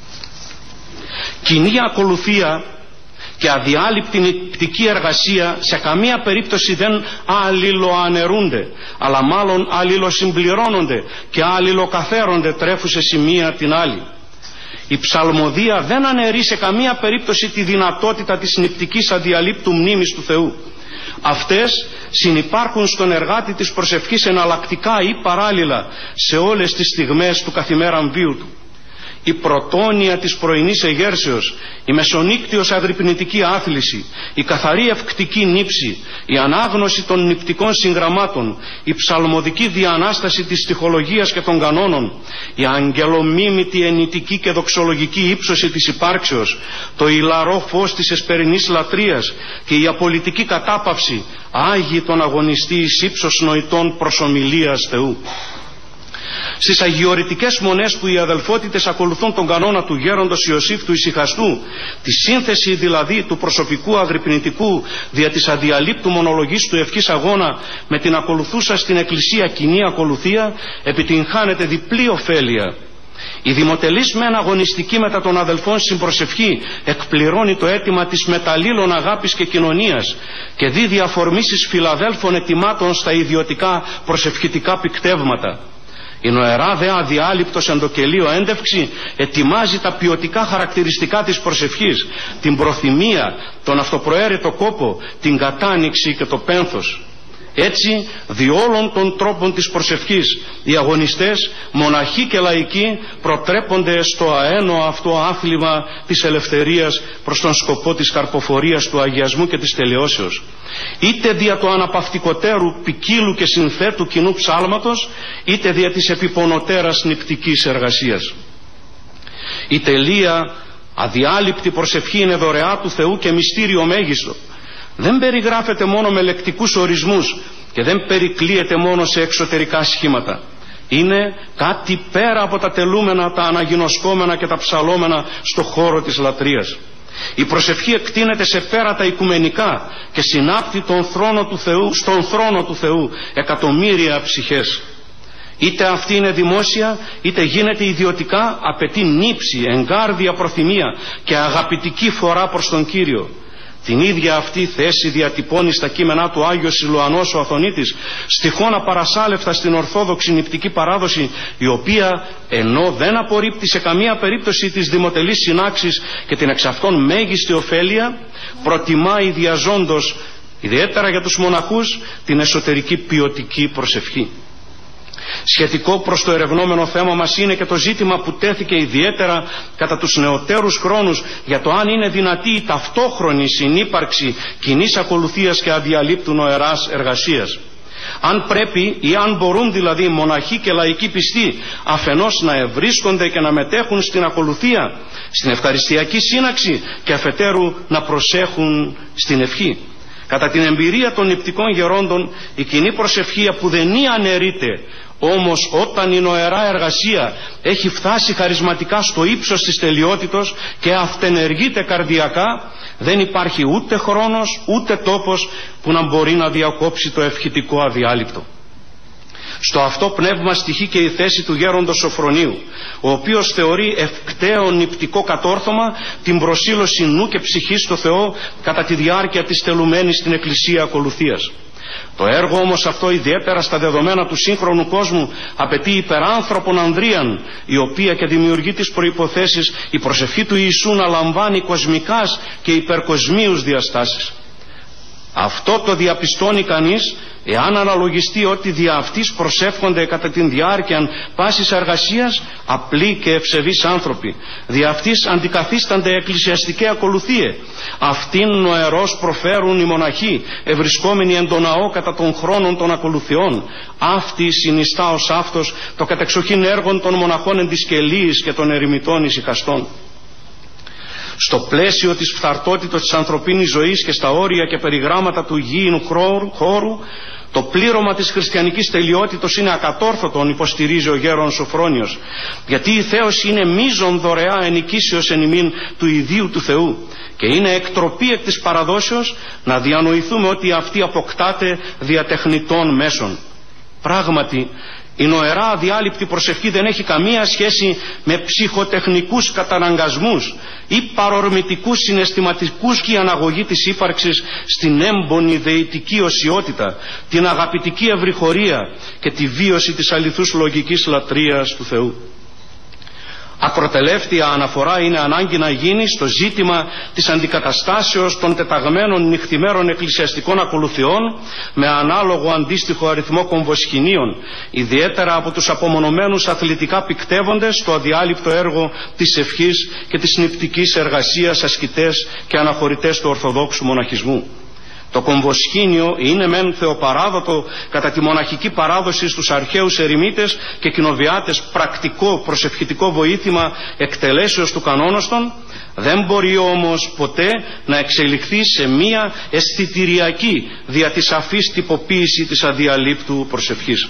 Κοινή ακολουθία και αδιάλειπτη νηπτική εργασία σε καμία περίπτωση δεν αλληλοαναιρούνται, αλλά μάλλον αλληλοσυμπληρώνονται και αλληλοκαθαίρονται τρέφουσε σημεία την άλλη. Η ψαλμοδία δεν αναιρεί σε καμία περίπτωση τη δυνατότητα της νηπτικής αδιαλείπτου μνήμης του Θεού. Αυτές συνυπάρχουν στον εργάτη της προσευχής εναλλακτικά ή παράλληλα σε όλες τις στιγμές του καθημέραν βίου του. Η πρωτόνοια της πρωινής εγέρσεως, η μεσονύκτιος αγρυπνητική άθληση, η καθαρή ευκτική νύψη, η ανάγνωση των νηπτικών συγγραμμάτων, η ψαλμοδική διανάσταση της στιχολογίας και των κανόνων, η αγγελομίμητη ενητική και δοξολογική ύψωση της υπάρξεως, το ηλαρό φως της εσπερινής λατρείας και η απολυτική κατάπαυση, άγιοι τον αγωνιστή εις ύψος νοητών προσομιλίας Θεού. Στις αγιορητικές μονές που οι αδελφότητες ακολουθούν τον κανόνα του γέροντος Ιωσήφ του Ησυχαστού, τη σύνθεση δηλαδή του προσωπικού αγρυπνητικού δια της αδιαλείπτου μονολογής του ευχής αγώνα με την ακολουθούσα στην Εκκλησία κοινή ακολουθία, επιτυγχάνεται διπλή ωφέλεια. Η δημοτελής μεν αγωνιστική μετά των αδελφών συμπροσευχή εκπληρώνει το αίτημα της μεταλλήλων αγάπης και κοινωνίας και δίδει αφορμή στις φιλαδέλφων ετοιμάτων στα ιδιωτικά προσευχητικά πυκτεύματα. Η νοερά δε αδιάλειπτος εντοκελείο έντευξη ετοιμάζει τα ποιοτικά χαρακτηριστικά της προσευχής, την προθυμία, τον αυτοπροαίρετο κόπο, την κατάνοιξη και το πένθος. Έτσι, δι' όλων των τρόπων της προσευχής, οι αγωνιστές, μοναχοί και λαϊκοί, προτρέπονται στο αένο αυτό άθλημα της ελευθερίας προς τον σκοπό της καρποφορίας, του αγιασμού και της τελειώσεως. Είτε δια του αναπαυτικοτέρου ποικίλου και συνθέτου κοινού ψάλματος, είτε δια της επιπονοτέρας νηπτικής εργασίας. Η τελεία αδιάλειπτη προσευχή είναι δωρεά του Θεού και μυστήριο μέγιστο. Δεν περιγράφεται μόνο με λεκτικούς ορισμούς και δεν περικλείεται μόνο σε εξωτερικά σχήματα. Είναι κάτι πέρα από τα τελούμενα, τα αναγινωσκόμενα και τα ψαλόμενα στο χώρο της λατρείας. Η προσευχή εκτείνεται σε πέρατα οικουμενικά και συνάπτει στον θρόνο του Θεού εκατομμύρια ψυχές. Είτε αυτή είναι δημόσια είτε γίνεται ιδιωτικά, απαιτεί νύψη, εγκάρδια προθυμία και αγαπητική φορά προς τον Κύριο. Την ίδια αυτή θέση διατυπώνει στα κείμενά του Άγιος Σιλουανός ο Αθωνίτης, στιχών απαρασάλευτα στην Ορθόδοξη νηπτική παράδοση, η οποία ενώ δεν απορρίπτει σε καμία περίπτωση τις δημοτελείς συνάξεις και την εξ αυτών μέγιστη ωφέλεια, προτιμά ιδιαζόντως, ιδιαίτερα για τους μοναχούς, την εσωτερική ποιοτική προσευχή. Σχετικό προς το ερευνόμενο θέμα μας είναι και το ζήτημα που τέθηκε ιδιαίτερα κατά τους νεωτέρους χρόνους για το αν είναι δυνατή η ταυτόχρονη συνύπαρξη κοινής ακολουθίας και αδιαλείπτου νοεράς εργασίας. Αν πρέπει ή αν μπορούν δηλαδή μοναχοί και λαϊκοί πιστοί αφενός να ευρίσκονται και να μετέχουν στην ακολουθία, στην ευχαριστιακή σύναξη και αφετέρου να προσέχουν στην ευχή. Κατά την εμπειρία των νηπτικών γερόντων, η κοινή προσευχή που δεν αναιρείται, όμως όταν η νοερά εργασία έχει φτάσει χαρισματικά στο ύψος της τελειότητος και αυτενεργείται καρδιακά, δεν υπάρχει ούτε χρόνος ούτε τόπος που να μπορεί να διακόψει το ευχητικό αδιάλειπτο. Στο αυτό πνεύμα στοιχεί και η θέση του γέροντος Σοφρονίου, ο οποίος θεωρεί ευκταίο νηπτικό κατόρθωμα την προσήλωση νου και ψυχής στο Θεό κατά τη διάρκεια της τελουμένης στην Εκκλησία ακολουθίας. Το έργο όμως αυτό, ιδιαίτερα στα δεδομένα του σύγχρονου κόσμου, απαιτεί υπεράνθρωπον ανδρίαν, η οποία και δημιουργεί τις προϋποθέσεις η προσευχή του Ιησού να λαμβάνει κοσμικάς και υπερκοσμίους διαστάσεις. Αυτό το διαπιστώνει κανείς εάν αναλογιστεί ότι δια αυτής προσεύχονται κατά την διάρκεια πάσης εργασίας απλοί και ευσεβείς άνθρωποι. Δια αυτής αντικαθίστανται εκκλησιαστικέ ακολουθίε. Αυτήν νοερός προφέρουν οι μοναχοί, ευρισκόμενοι εν το ναό κατά των χρόνων των ακολουθιών. Αυτή συνιστά ως αυτός το κατεξοχήν έργων των μοναχών εν της κελίης και των ερημιτών ησυχαστών. Στο πλαίσιο της φθαρτότητος της ανθρωπίνης ζωής και στα όρια και περιγράμματα του γήινου χώρου, το πλήρωμα της χριστιανικής τελειότητος είναι ακατόρθωτον, υποστηρίζει ο γέρον Σοφρόνιος, γιατί η θέωση είναι μείζον δωρεά ενοικήσεως εν ημίν του ιδίου του Θεού και είναι εκτροπή εκ της παραδόσεως να διανοηθούμε ότι αυτή αποκτάται δια τεχνητών μέσων. Πράγματι, η νοερά αδιάλειπτη προσευχή δεν έχει καμία σχέση με ψυχοτεχνικούς καταναγκασμούς ή παρορμητικούς συναισθηματικούς και η αναγωγή της ύπαρξης στην έμπονη δεητική οσιότητα, την αγαπητική ευρυχωρία και τη βίωση της αληθούς λογικής λατρείας του Θεού. Ακροτελεύτια αναφορά είναι ανάγκη να γίνει στο ζήτημα της αντικαταστάσεως των τεταγμένων νυχθημέρων εκκλησιαστικών ακολουθιών με ανάλογο αντίστοιχο αριθμό κομβοσχηνίων, ιδιαίτερα από τους απομονωμένους αθλητικά πικτεύοντες στο αδιάλειπτο έργο της ευχής και της νηπτικής εργασίας ασκητές και αναχωρητές του Ορθοδόξου μοναχισμού. Το κομβοσχήνιο είναι μεν θεοπαράδοτο κατά τη μοναχική παράδοση στους αρχαίους ερημίτες και κοινοβιάτες πρακτικό προσευχητικό βοήθημα εκτελέσεως του κανόνωστον, δεν μπορεί όμως ποτέ να εξελιχθεί σε μία αισθητηριακή δια της σαφής τυποποίηση της αδιαλείπτου προσευχής.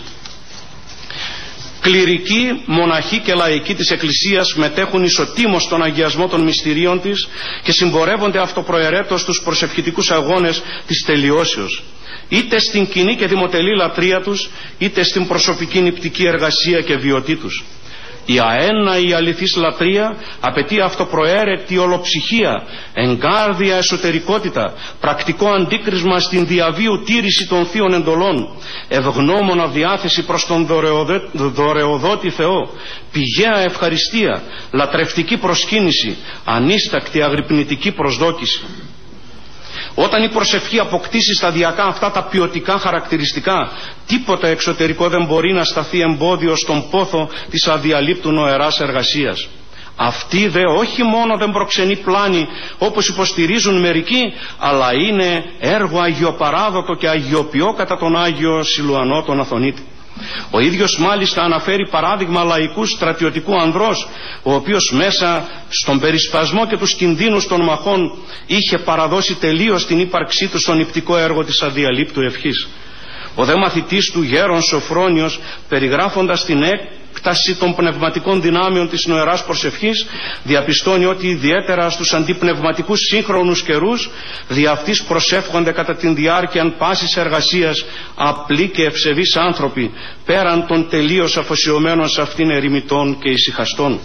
Κληρικοί, μοναχοί και λαϊκοί της Εκκλησίας μετέχουν ισοτήμως στον αγιασμό των μυστηρίων της και συμπορεύονται αυτοπροαιρέτως στους προσευχητικούς αγώνες της τελειώσεως, είτε στην κοινή και δημοτελή λατρεία τους, είτε στην προσωπική νηπτική εργασία και βιωτή τους. Η αέναη αληθής λατρεία απαιτεί αυτοπροαίρετη ολοψυχία, εγκάρδια εσωτερικότητα, πρακτικό αντίκρισμα στην διαβίου τήρηση των θείων εντολών, ευγνώμονα διάθεση προς τον δωρεοδότη Θεό, πηγαία ευχαριστία, λατρευτική προσκύνηση, ανίστακτη αγρυπνητική προσδόκηση. Όταν η προσευχή αποκτήσει σταδιακά αυτά τα ποιοτικά χαρακτηριστικά, τίποτα εξωτερικό δεν μπορεί να σταθεί εμπόδιο στον πόθο της αδιαλείπτου νοεράς εργασίας. Αυτή δε όχι μόνο δεν προξενεί πλάνη όπως υποστηρίζουν μερικοί, αλλά είναι έργο αγιοπαράδοτο και αγιοποιό κατά τον Άγιο Σιλουανό τον Αθωνίτη. Ο ίδιος μάλιστα αναφέρει παράδειγμα λαϊκού στρατιωτικού ανδρός, ο οποίος μέσα στον περισπασμό και τους κινδύνους των μαχών είχε παραδώσει τελείως την ύπαρξή του στο νηπτικό έργο της αδιαλείπτου ευχής. Ο δε μαθητής του γέρον Σοφρόνιος, περιγράφοντας την έκταση των πνευματικών δυνάμεων της νοεράς προσευχής, διαπιστώνει ότι ιδιαίτερα στους αντιπνευματικούς σύγχρονους καιρούς δι' αυτής προσεύχονται κατά την διάρκεια πάσης εργασίας απλοί και ευσεβείς άνθρωποι, πέραν των τελείως αφοσιωμένων σε αυτήν ερημιτών και ησυχαστών.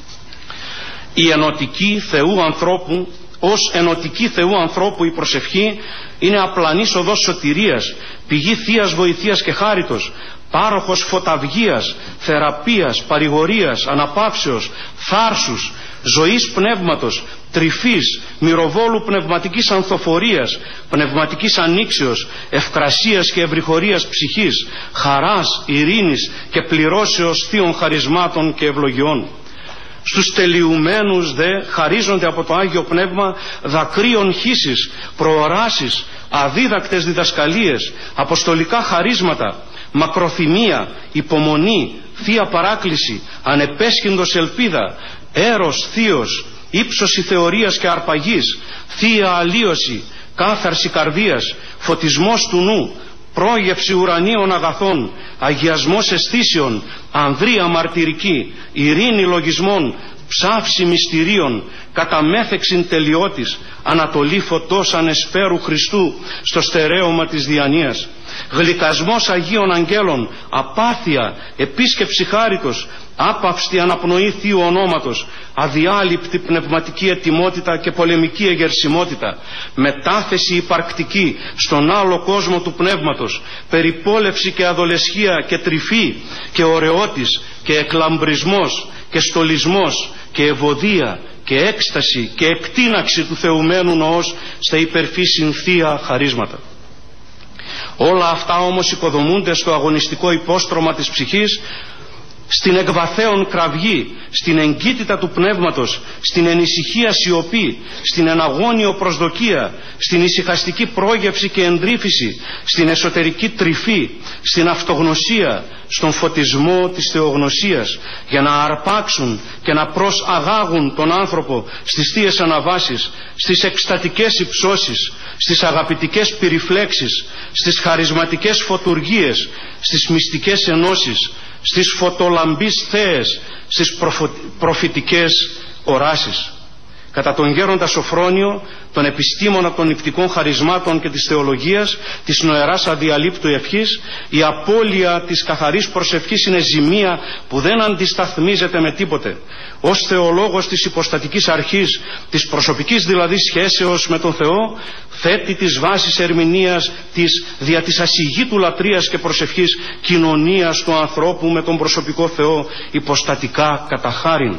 Η ενωτική Θεού ανθρώπου, ως ενωτική Θεού ανθρώπου η προσευχή είναι απλανής οδός σωτηρίας, πηγή θείας βοηθείας και χάριτος, πάροχος φωταυγίας, θεραπείας, παρηγορίας, αναπαύσεως, θάρσους, ζωής πνεύματος, τρυφής, μυροβόλου πνευματικής ανθοφορίας, πνευματικής ανοίξεως, ευκρασίας και ευρυχωρίας ψυχής, χαράς, ειρήνης και πληρώσεως θείων χαρισμάτων και ευλογιών. Στους τελειουμένους δε χαρίζονται από το Άγιο Πνεύμα δακρύων χύσεις, προοράσεις, αδίδακτες διδασκαλίες, αποστολικά χαρίσματα, μακροθυμία, υπομονή, θεία παράκληση, ανεπέσχυντος ελπίδα, έρος θείος, ύψωση θεωρίας και αρπαγής, θεία αλλίωση, κάθαρση καρδίας, φωτισμός του νου, πρόγευση ουρανίων αγαθών, αγιασμός αισθήσεων, ανδρεία μαρτυρική, ειρήνη λογισμών, ψάυση μυστηρίων, καταμέθεξιν τελειώτης, ανατολή φωτός ανεσφαίρου Χριστού στο στερέωμα της διανοίας, γλυκασμός Αγίων Αγγέλων, απάθεια, επίσκεψη χάριτος, άπαυστη αναπνοή Θείου ονόματος, αδιάλειπτη πνευματική ετοιμότητα και πολεμική εγερσιμότητα, μετάθεση υπαρκτική στον άλλο κόσμο του πνεύματος, περιπόλευση και αδολεσχία και τρυφή και ωραιότης και εκλαμπρισμός και στολισμός και ευωδία και έκσταση και εκτείναξη του θεουμένου νοός στα υπερφύσιν θεία χαρίσματα. Όλα αυτά όμως οικοδομούνται στο αγωνιστικό υπόστρωμα της ψυχής, στην εκβαθέων κραυγή, στην εγκύτητα του πνεύματος, στην ενησυχία σιωπή, στην εναγώνιο προσδοκία, στην ησυχαστική πρόγευση και εντρύφηση, στην εσωτερική τρυφή, στην αυτογνωσία, στον φωτισμό της θεογνωσίας, για να αρπάξουν και να προσαγάγουν τον άνθρωπο στις θείες αναβάσεις, στις εκστατικές υψώσεις, στις αγαπητικές πυριφλέξεις, στις χαρισματικές φωτουργίες, στις μυστικές ενώσεις, στις φωτολαμπείς θέες, στις προφητικές οράσεις. Κατά τον γέροντα Σοφρόνιο, τον επιστήμονα των νηπτικών χαρισμάτων και της θεολογίας, της νοεράς αδιαλείπτου ευχής, η απώλεια της καθαρής προσευχής είναι ζημία που δεν αντισταθμίζεται με τίποτε. Ως θεολόγος της υποστατικής αρχής, της προσωπικής δηλαδή σχέσεως με τον Θεό, θέτει τις βάσεις ερμηνείας της δια της ασυγήτου λατρείας και προσευχής κοινωνίας του ανθρώπου με τον προσωπικό Θεό υποστατικά κατά χάριν.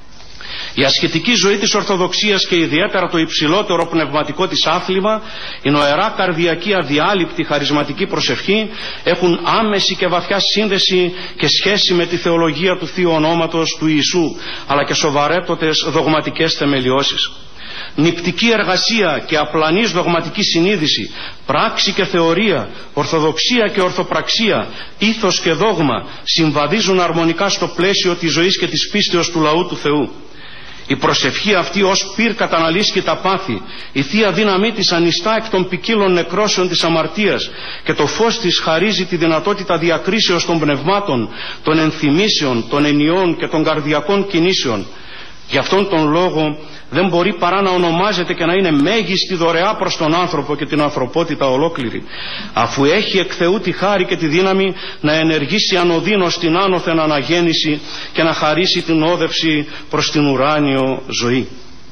Η ασχετική ζωή της Ορθοδοξίας και ιδιαίτερα το υψηλότερο πνευματικό της άθλημα, η νοερά καρδιακή αδιάλειπτη χαρισματική προσευχή έχουν άμεση και βαθιά σύνδεση και σχέση με τη θεολογία του Θείου Ονόματος του Ιησού, αλλά και σοβαρέτατες δογματικές θεμελιώσεις. Νηπτική εργασία και απλανής δογματική συνείδηση, πράξη και θεωρία, ορθοδοξία και ορθοπραξία, ήθος και δόγμα συμβαδίζουν αρμονικά στο πλαίσιο της ζωής και της πίστεως του λαού του Θεού. Η προσευχή αυτή ως πυρ καταναλύσκει τα πάθη, η θεία δύναμή της ανιστά εκ των ποικίλων νεκρώσεων της αμαρτίας και το φως της χαρίζει τη δυνατότητα διακρίσεως των πνευμάτων, των ενθυμήσεων, των ενιών και των καρδιακών κινήσεων. Γι' αυτόν τον λόγο δεν μπορεί παρά να ονομάζεται και να είναι μέγιστη δωρεά προς τον άνθρωπο και την ανθρωπότητα ολόκληρη, αφού έχει εκ Θεού τη χάρη και τη δύναμη να ενεργήσει ανωδύνως την άνωθεν αναγέννηση και να χαρίσει την όδευση προς την ουράνιο ζωή.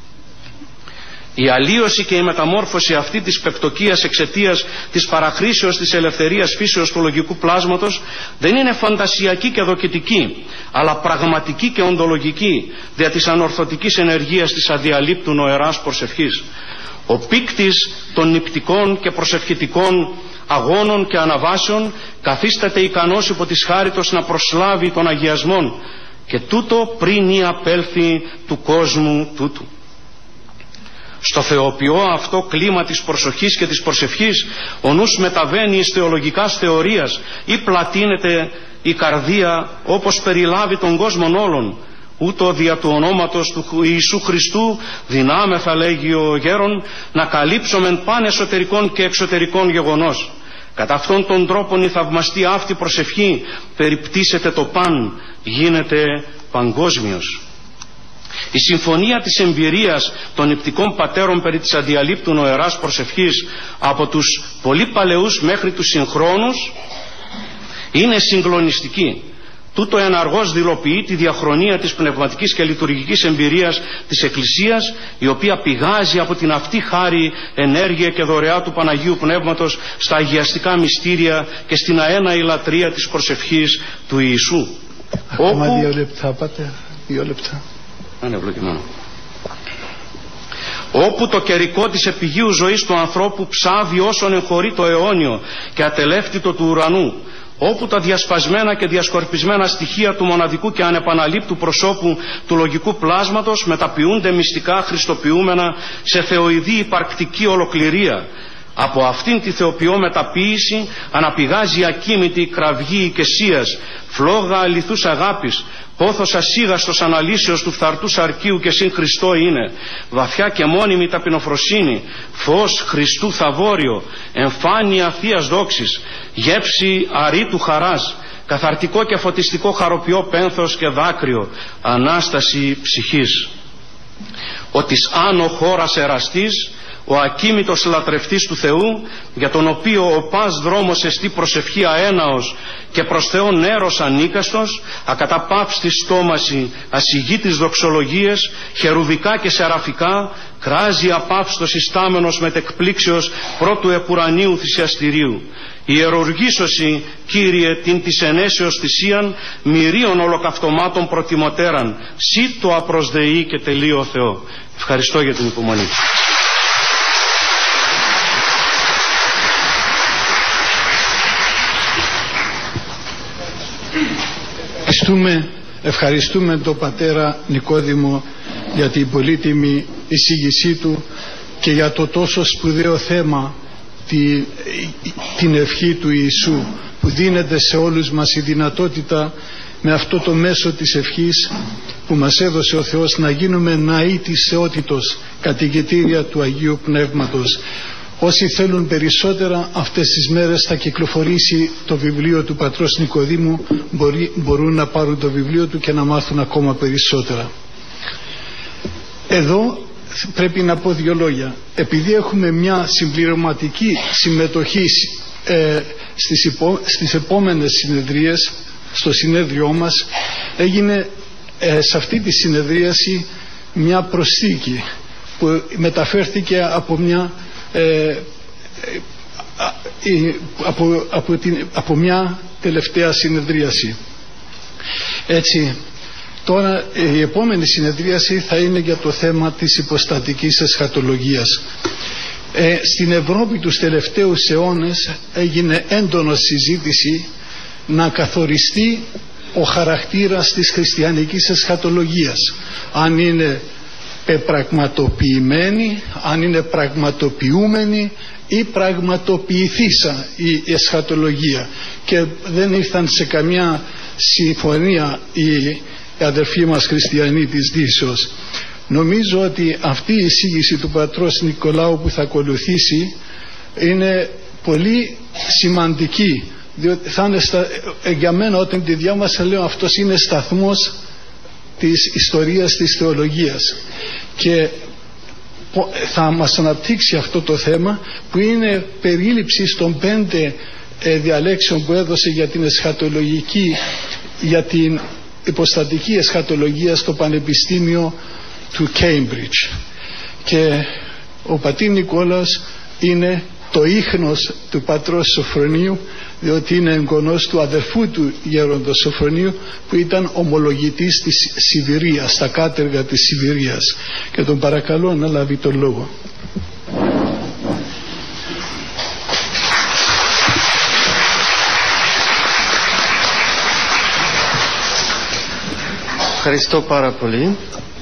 Η αλλίωση και η μεταμόρφωση αυτή της πεκτοκίας εξαιτίας της παραχρήσεως της ελευθερίας φύσεως του λογικού πλάσματος δεν είναι φαντασιακή και δοκιτική, αλλά πραγματική και οντολογική δια της ανορθωτικής ενεργείας της αδιαλείπτου νοεράς προσευχής. Ο πίκτης των νηπτικών και προσευχητικών αγώνων και αναβάσεων καθίσταται ικανός υπό της χάριτος να προσλάβει των αγιασμών, και τούτο πριν ή απέλθει του κόσμου τούτου. Στο θεοποιό αυτό κλίμα της προσοχής και της προσευχής ο νους μεταβαίνει εις θεολογικάς θεωρίας ή πλατείνεται η καρδία όπως περιλάβει τον κόσμον όλων, ούτω δια του ονόματος του Ιησού Χριστού δυνάμεθα, λέγει ο γέρον, να καλύψομεν παν εσωτερικών και εξωτερικών γεγονός. Κατά αυτόν τον τρόπον η θαυμαστή αυτή προσευχή περιπτύσσεται το παν, γίνεται παγκόσμιος. Η συμφωνία της εμπειρίας των νηπτικών πατέρων περί της αδιαλείπτου νοεράς προσευχής από τους πολύ παλαιούς μέχρι τους συγχρόνους είναι συγκλονιστική. Τούτο εναργώς δηλοποιεί τη διαχρονία της πνευματικής και λειτουργικής εμπειρίας της Εκκλησίας, η οποία πηγάζει από την αυτή χάρη, ενέργεια και δωρεά του Παναγίου Πνεύματος στα αγιαστικά μυστήρια και στην αέναη λατρεία της προσευχής του Ιησού. Ακόμα 2 λεπτά, πάτε, 2 λεπτά. Όπου το καιρικό της επιγείου ζωής του ανθρώπου ψάβει όσον εγχωρεί το αιώνιο και ατελεύτητο του ουρανού, όπου τα διασπασμένα και διασκορπισμένα στοιχεία του μοναδικού και ανεπαναλήπτου προσώπου του λογικού πλάσματος μεταποιούνται μυστικά χριστοποιούμενα σε θεοειδή υπαρκτική ολοκληρία, Από αυτήν τη θεοποιό μεταποίηση αναπηγάζει ακίμητη κραυγή οικεσίας, φλόγα αληθούς αγάπης, πόθος ασίγαστος αναλύσεως του φθαρτού αρκείου και συν Χριστό είναι, βαθιά και μόνιμη ταπεινοφροσύνη, φως Χριστού θαβόριο, εμφάνεια θείας δόξης, γεύση αρήτου χαράς, καθαρτικό και φωτιστικό χαροποιό πένθος και δάκρυο, Ανάσταση ψυχής. Ο της άνω χώρας εραστής, ο ακίμητος λατρευτής του Θεού, για τον οποίο ο πας δρόμος εστί προσευχή αέναος και προς Θεόν νέρος ανίκαστος, ακαταπαύστη στόμαση, ασυγήτης δοξολογίες, χερουβικά και σεραφικά, κράζει απαύστος ιστάμενος μετεκπλήξεως πρώτου επουρανίου θυσιαστηρίου. Ιερουργήσωση, Κύριε, την της ενέσεως θυσίαν, μυρίων ολοκαυτωμάτων προτιμωτέραν, σύ το απροσδεή και τελείο Θεό. Ευχαριστώ για την υπομονή. Ευχαριστούμε τον πατέρα Νικόδημο για την πολύτιμη εισήγησή του και για το τόσο σπουδαίο θέμα, την ευχή του Ιησού, που δίνεται σε όλους μας η δυνατότητα με αυτό το μέσο της ευχής που μας έδωσε ο Θεός να γίνουμε ναοί της θεότητος, κατοικητήρια του Αγίου Πνεύματος. Όσοι θέλουν περισσότερα, αυτές τις μέρες θα κυκλοφορήσει το βιβλίο του πατρός Νικοδήμου, μπορούν να πάρουν το βιβλίο του και να μάθουν ακόμα περισσότερα. Εδώ πρέπει να πω δύο λόγια. Επειδή έχουμε μια συμπληρωματική συμμετοχή στις επόμενες συνεδρίες, στο συνέδριό μας, έγινε σε αυτή τη συνεδρίαση μια προσθήκη που μεταφέρθηκε από μια τελευταία συνεδρίαση. Έτσι, τώρα η επόμενη συνεδρίαση θα είναι για το θέμα της υποστατικής εσχατολογίας. Στην Ευρώπη τους τελευταίους αιώνες έγινε έντονο συζήτηση να καθοριστεί ο χαρακτήρας της χριστιανικής εσχατολογίας, αν είναι πραγματοποιημένη, αν είναι πραγματοποιούμενη ή πραγματοποιηθήσα η εσχατολογία, και δεν ήρθαν σε καμιά συμφωνία οι αδερφοί μας χριστιανοί της Δύσεως. Νομίζω ότι αυτή η εισήγηση του πατρός Νικολάου που θα ακολουθήσει είναι πολύ σημαντική, διότι θα είναι για μένα, όταν τη διάβασα, λέω αυτός είναι σταθμός της ιστορίας της θεολογίας, και θα μας αναπτύξει αυτό το θέμα που είναι περίληψη των 5 διαλέξεων που έδωσε για την εσχατολογική, για την υποστατική εσχατολογία στο Πανεπιστήμιο του Cambridge. Και ο πατήρ Νικόλαος είναι το ίχνος του πατρός Σοφρονίου, διότι είναι εγγονός του αδερφού του γέροντος Σοφρονίου, που ήταν ομολογητής της Σιβηρίας, στα κάτεργα της Σιβηρίας, και τον παρακαλώ να λάβει τον λόγο. Ευχαριστώ πάρα πολύ.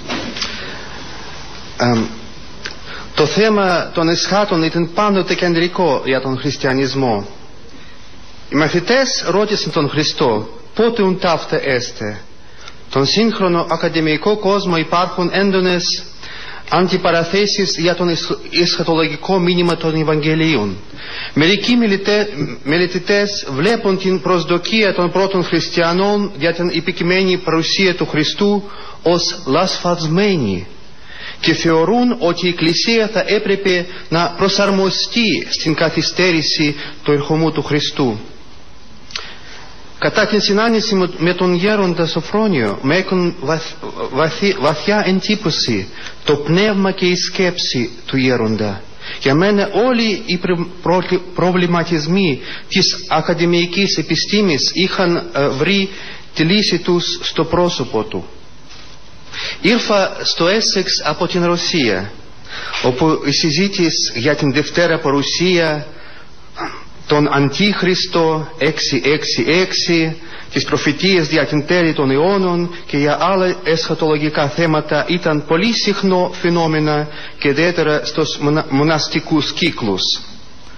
Το θέμα των εσχάτων ήταν πάντοτε κεντρικό για τον χριστιανισμό. Οι μαθητές ρώτησαν τον Χριστό, πότε ουν ταύτα έστε. Τον σύγχρονο ακαδημαϊκό κόσμο υπάρχουν έντονες αντιπαραθέσεις για τον εσχατολογικό μήνυμα των Ευαγγελίων. Μερικοί μελετητές βλέπουν την προσδοκία των πρώτων χριστιανών για την επικειμένη παρουσία του Χριστού ως λασφασμένη και θεωρούν ότι η Εκκλησία θα έπρεπε να προσαρμοστεί στην καθυστέρηση του ερχομού του Χριστού. Κατά την συνάντηση με τον γέροντα Σοφρόνιο με έκαναν βαθιά εντύπωση το πνεύμα και η σκέψη του γέροντα. Για μένα όλοι οι προβληματισμοί της ακαδημαϊκής επιστήμης είχαν βρει τη λύση τους στο πρόσωπο του. Ήρθα στο Έσεξ από την Ρωσία, όπου η συζήτηση για την Δευτέρα Παρουσία, τον Αντίχριστο 666, τις προφητείες για την τέλη των αιώνων και για άλλα εσχατολογικά θέματα ήταν πολύ συχνό φαινόμενα, και ιδιαίτερα στους μοναστικούς κύκλους.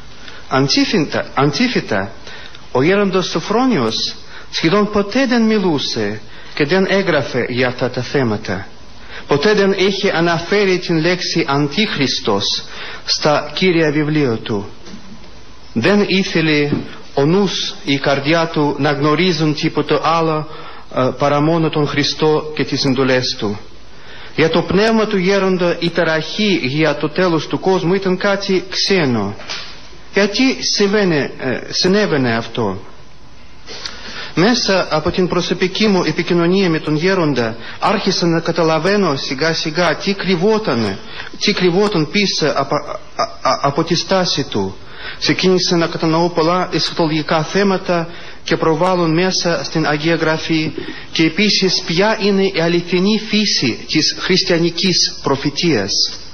Αντίθετα, ο γέροντας Σοφρόνιος σχεδόν ποτέ δεν μιλούσε και δεν έγραφε για αυτά τα θέματα. Ποτέ δεν είχε αναφέρει την λέξη Αντίχριστος στα κύρια βιβλία του. Δεν ήθελε ο νους, η καρδιά του να γνωρίζουν τίποτα άλλο παρά μόνο τον Χριστό και τις εντολές του. Για το πνεύμα του γέροντα η ταραχή για το τέλος του κόσμου ήταν κάτι ξένο. Γιατί συνέβαινε αυτό? Μέσα από την προσωπική μου επικοινωνία με τον γέροντα άρχισα να καταλαβαίνω σιγά σιγά τι κρυβόταν πίσω από τη στάση του. Ξεκίνησα να κατανοώ πολλά εσχατολογικά θέματα και προβάλλουν μέσα στην Αγία Γραφή και επίσης ποια είναι η αληθινή φύση της χριστιανικής προφητείας.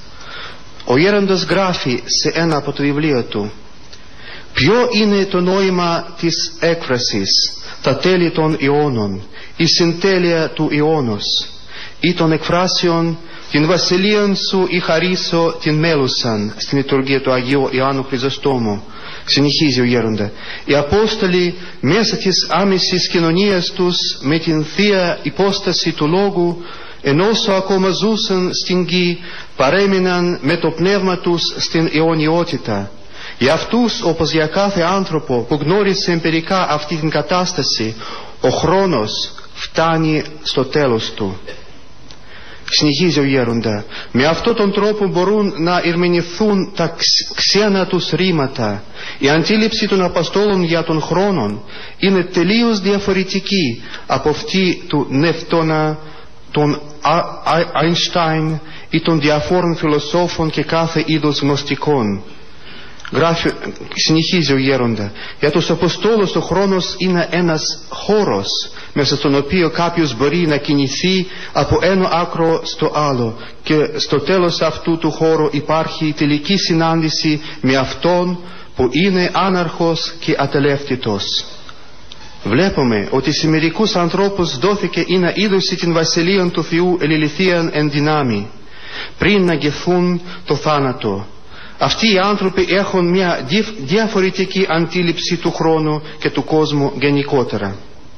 Ο γέροντας γράφει σε ένα από τα βιβλία του: ποιο είναι το νόημα της έκφρασης τα τέλη των αιώνων, η συντέλεια του αιώνος, ή των εκφράσεων την βασιλείαν σου ή χαρίσω την μέλουσαν, στην λειτουργία του Αγίου Ιωάννου Χρυσοστόμου. Συνεχίζει ο γέροντα: οι Απόστολοι μέσα της άμεσης κοινωνίας τους με την Θεία υπόσταση του Λόγου, ενώ ακόμα ζούσαν στην γη, παρέμειναν με το πνεύμα τους στην αιωνιότητα. Για αυτούς, όπως για κάθε άνθρωπο που γνώρισε εμπειρικά αυτή την κατάσταση, ο χρόνος φτάνει στο τέλος του. Συνεχίζει ο γέροντα: με αυτόν τον τρόπο μπορούν να ερμηνευθούν τα ξένα τους ρήματα. Η αντίληψη των Αποστόλων για τον χρόνο είναι τελείως διαφορετική από αυτή του Νεύτωνα, των Αϊνστάιν ή των διαφόρων φιλοσόφων και κάθε είδους γνωστικών. Συνεχίζει ο γέροντα: για τους Αποστόλους ο χρόνος είναι ένας χώρος μέσα στον οποίο κάποιος μπορεί να κινηθεί από ένα άκρο στο άλλο, και στο τέλος αυτού του χώρου υπάρχει τελική συνάντηση με αυτόν που είναι άναρχος και ατελεύτητος. Βλέπουμε ότι σε μερικούς ανθρώπους δόθηκε ή να είδωση την βασιλεία του Θεού ελιληθίαν εν δυνάμει πριν να γεθούν το θάνατο. Αυτοί οι άνθρωποι έχουν μια διαφορετική αντίληψη του χρόνου και του κόσμου γενικότερα.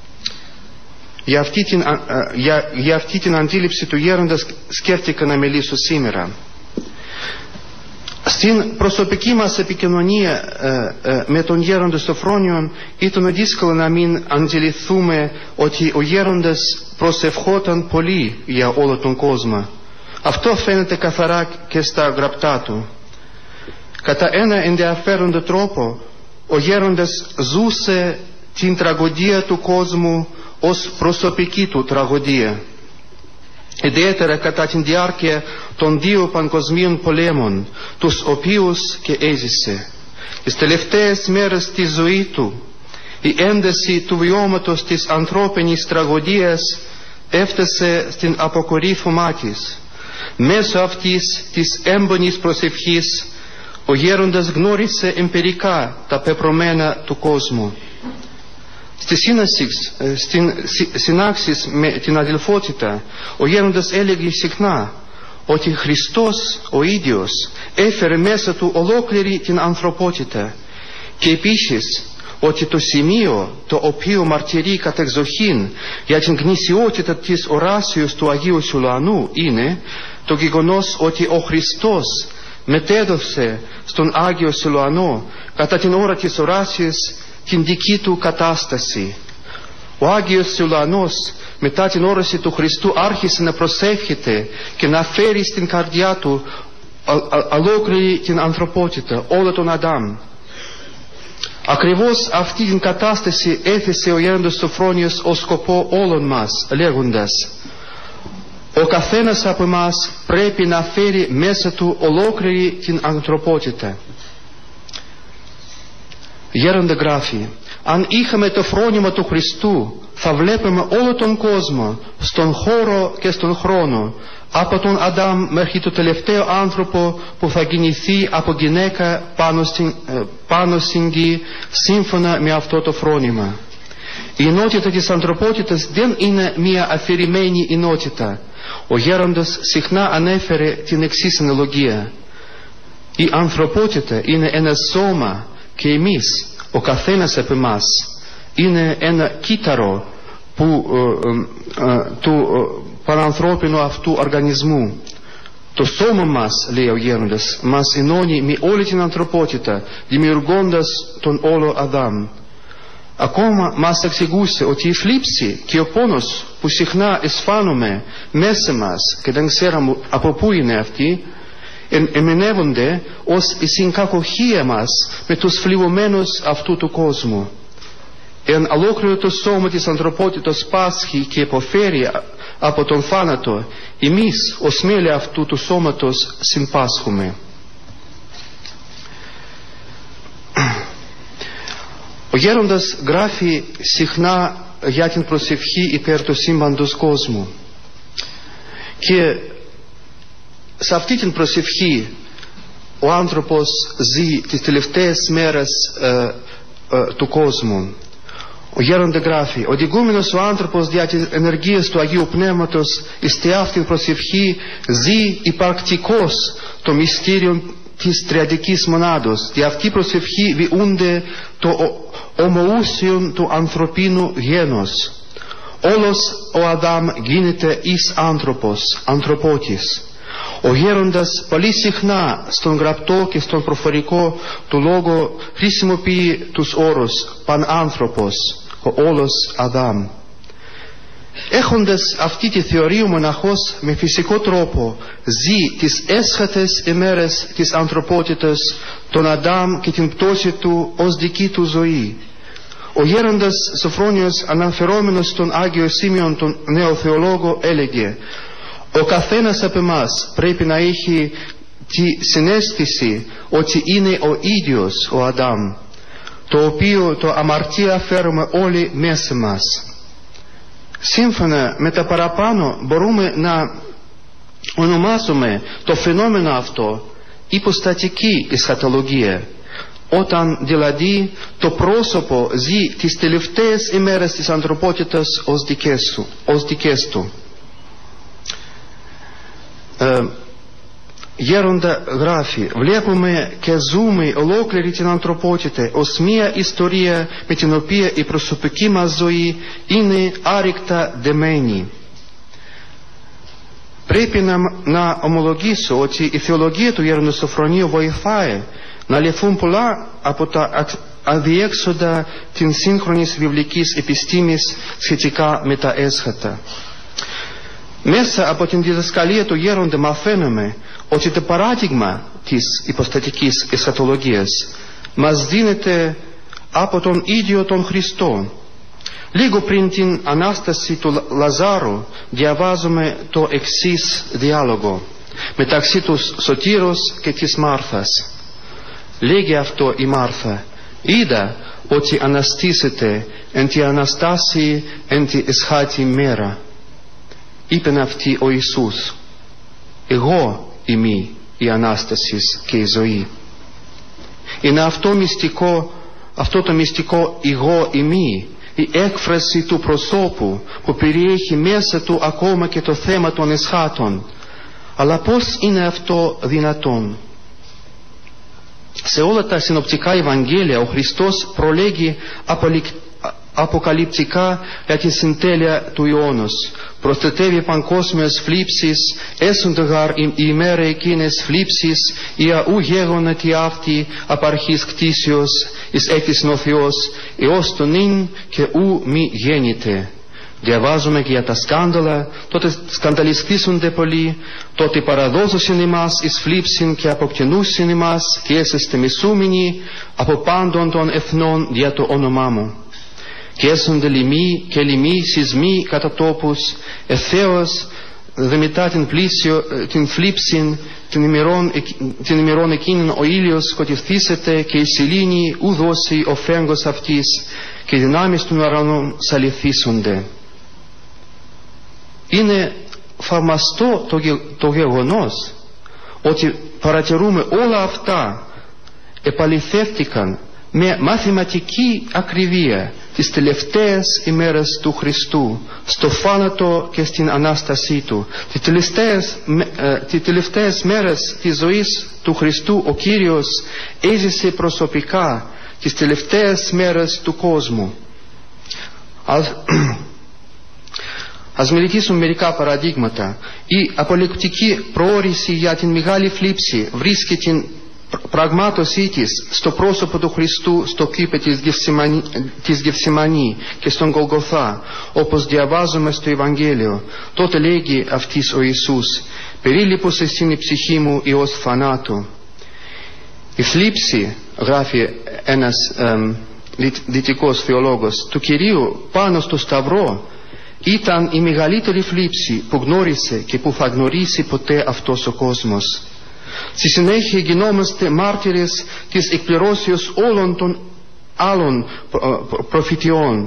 Για αυτή την αντίληψη του γέροντα σκέφτηκα να μιλήσω σήμερα. Στην προσωπική μας επικοινωνία με τον γέροντα Σοφρόνιον ήταν δύσκολο να μην αντιληφθούμε ότι ο γέροντας προσευχόταν πολύ για όλο τον κόσμο. Αυτό φαίνεται καθαρά και στα γραπτά του. Κατά ένα ενδιαφέροντα τρόπο, ο γέροντας ζούσε την τραγωδία του κόσμου ως προσωπική του τραγωδία. Ιδιαίτερα κατά την διάρκεια των δύο παγκοσμίων πολέμων, τους οποίους και έζησε. Τις τελευταίες μέρες της ζωής του, η ένταση του βιώματος της ανθρώπινης τραγωδίας έφτασε στην αποκορύφωμά της. Μέσω αυτής της έμπονης προσευχής, ο γέροντας γνώρισε εμπειρικά τα πεπρωμένα του κόσμου. Στις συνάξεις με την αδελφότητα, ο γέροντας έλεγε συχνά ότι Χριστός ο ίδιος έφερε μέσα του ολόκληρη την ανθρωπότητα, και επίσης ότι το σημείο το οποίο μαρτυρεί κατεξοχήν για την γνησιότητα της οράσεως του Αγίου Σιλουανού είναι το γεγονός ότι ο Χριστός μετέδωσε στον Άγιο Σιλουανό κατά την ώρα της οράσεως την δική του κατάσταση. Ο Άγιος Σιλουανός μετά την όραση του Χριστού άρχισε να προσεύχεται και να φέρει στην καρδιά του ολόκληρη την ανθρωπότητα, όλο τον Αδάμ. Ακριβώς αυτή την κατάσταση έθεσε ο γέροντας Σοφρόνιος ως σκοπό όλων μας, λέγοντας: ο καθένας από εμάς πρέπει να φέρει μέσα του ολόκληρη την ανθρωπότητα. Γέροντα γράφει: αν είχαμε το φρόνημα του Χριστού, θα βλέπουμε όλο τον κόσμο στον χώρο και στον χρόνο, από τον Αδάμ μέχρι το τελευταίο άνθρωπο που θα γεννηθεί από γυναίκα πάνω στην γη, σύμφωνα με αυτό το φρόνημα. Η ενότητα της ανθρωπότητας δεν είναι μια αφηρημένη ενότητα. Ο γέροντας συχνά ανέφερε την εξής αναλογία: η ανθρωπότητα είναι ένα σώμα και εμείς, ο καθένας από εμάς, είναι ένα κύτταρο του πανανθρώπινου αυτού οργανισμού. Το σώμα μας, λέει ο Γέροντας, μας ενώνει με όλη την ανθρωπότητα, δημιουργώντας τον όλο Αδάμ. Ακόμα μας εξηγούσε ότι η θλίψη και ο πόνος που συχνά αισθάνομαι μέσα μας και δεν ξέραμε από πού είναι αυτοί, εμενεύονται ως η συγκακοχία μας με τους φλιωμένους αυτού του κόσμου. Εάν ολόκληρο το σώμα της ανθρωπότητας πάσχει και υποφέρει από τον θάνατο, εμείς ως μέλη αυτού του σώματος συμπάσχουμε. Ο Γέροντας γράφει συχνά για την προσευχή υπέρ του σύμπαντος κόσμου, και σε αυτή την προσευχή ο άνθρωπος ζει τις τελευταίες μέρες του κόσμου. Ο Γέροντας γράφει: «Οδηγούμενος ο άνθρωπος δια της ενεργείας του Αγίου Πνεύματος εις αυτήν προσευχή ζει υπαρκτικός το μυστήριο της τριαδικής μονάδος. Δια αυτή προσευχή βιούνται το ομοούσιον του ανθρωπίνου γένος. Όλος ο Αδάμ γίνεται εις άνθρωπος, ανθρωπότης». Ο Γέροντας πολύ συχνά στον γραπτό και στον προφορικό του λόγο χρησιμοποιεί τους όρους πανάνθρωπος, ο όλος Αδάμ. Έχοντας αυτή τη θεωρία, ο μοναχός με φυσικό τρόπο ζει τις έσχατες ημέρες της ανθρωπότητας, τον Αδάμ και την πτώση του ως δική του ζωή. Ο Γέροντας Σοφρόνιος, αναφερόμενος στον Άγιο Σίμεον τον νεοθεολόγο, έλεγε: «Ο καθένας από εμάς πρέπει να έχει τη συναίσθηση ότι είναι ο ίδιος ο Αδάμ, το οποίο το αμαρτία φέρουμε όλοι μέσα μας». Σύμφωνα με τα παραπάνω μπορούμε να ονομάσουμε το φαινόμενο αυτό υποστατική εσχατολογία, όταν δηλαδή το πρόσωπο ζει τις τελευταίες ημέρες της ανθρωπότητας ως δικές του. Γέροντα γράφει: «Βλέπουμε και ζούμε ολόκληρη την ανθρωπότητα ως μία ιστορία με την οποία η προσωπική μας ζωή είναι άρρηκτα δεμένη». Πρέπει να ομολογήσω ότι η θεολογία του Γέροντα Σοφρονίου βοηθάει να λυθούν πολλά από τα αδιέξοδα της σύγχρονης βιβλικής επιστήμης σχετικά με τα έσχατα. Μέσα από την διδασκαλία του Γέροντα μαθαίνουμε ότι το παράδειγμα της υποστατικής εσχατολογίας μας δίνεται από τον ίδιο τον Χριστό. Λίγο πριν την Ανάσταση του Λαζάρου διαβάζουμε το εξής διάλογο μεταξύ του Σωτήρος και της Μάρθας. Λέγει αυτό η Μάρθα: «Είδα ότι αναστήσετε εν τη Αναστάση εν τη εσχάτη μέρα». Είπεν αυτή ο Ιησούς: «Εγώ είμαι η Ανάσταση και η ζωή». Είναι αυτό το μυστικό «εγώ είμαι», η έκφραση του προσώπου που περιέχει μέσα του ακόμα και το θέμα των εσχάτων. Αλλά πώς είναι αυτό δυνατόν? Σε όλα τα συνοπτικά Ευαγγέλια ο Χριστός προλέγει αποκαλυπτικά για τη συντέλεια του αιώνος. Προστατεύει παγκόσμιες φλίψεις, έσονται γαρ η ημέρα εκείνες φλίψεις, η αού γέγονατη αυτή απ' αρχής κτήσεως, εις έκτισεν ο Θεός, έως τον νυν και ου μη γέννηται. Διαβάζουμε και για τα σκάνδαλα, τότε σκανδαλιστήσονται πολλοί, τότε παραδώσουσιν ημάς εις φλίψιν και αποκτηνούσιν ημάς και έσαστε μισούμενοι από πάντων των εθνών δια το όνομά μου. Και έσονται λοιμοί και λοιμοί σεισμοί κατά τόπους, ευθέως δε μετά την φλίψιν την ημερών εκείνην ο ήλιος σκοτηθήσεται και η σελήνη ου δώσει ο φέγγος αυτής και οι δυνάμεις των ουρανών σαληθήσονται. Είναι θαυμαστό το γεγονός ότι παρατηρούμε όλα αυτά επαληθεύτηκαν με μαθηματική ακριβία τις τελευταίες ημέρες του Χριστού, στο θάνατο και στην Ανάστασή Του. Τις τελευταίες μέρες της ζωής του Χριστού ο Κύριος έζησε προσωπικά τις τελευταίες μέρες του κόσμου. Ας μελετήσουμε μερικά παραδείγματα. Η απολεκτική προώρηση για την μεγάλη θλίψη βρίσκει την πραγμάτωσή της στο πρόσωπο του Χριστού στο κήπο της Γεφσιμανή και στον Γολγοθά, όπως διαβάζουμε στο Ευαγγέλιο. Τότε λέγει αυτής ο Ιησούς: «Περίλυπος εστίν η ψυχή μου έως θανάτου». Η θλίψη, γράφει ένας δυτικός θεολόγος, του Κυρίου πάνω στο Σταυρό ήταν η μεγαλύτερη θλίψη που γνώρισε και που θα γνωρίσει ποτέ αυτός ο κόσμος. Στη συνέχεια γινόμαστε μάρτυρες της εκπληρώσεως όλων των άλλων προφητιών.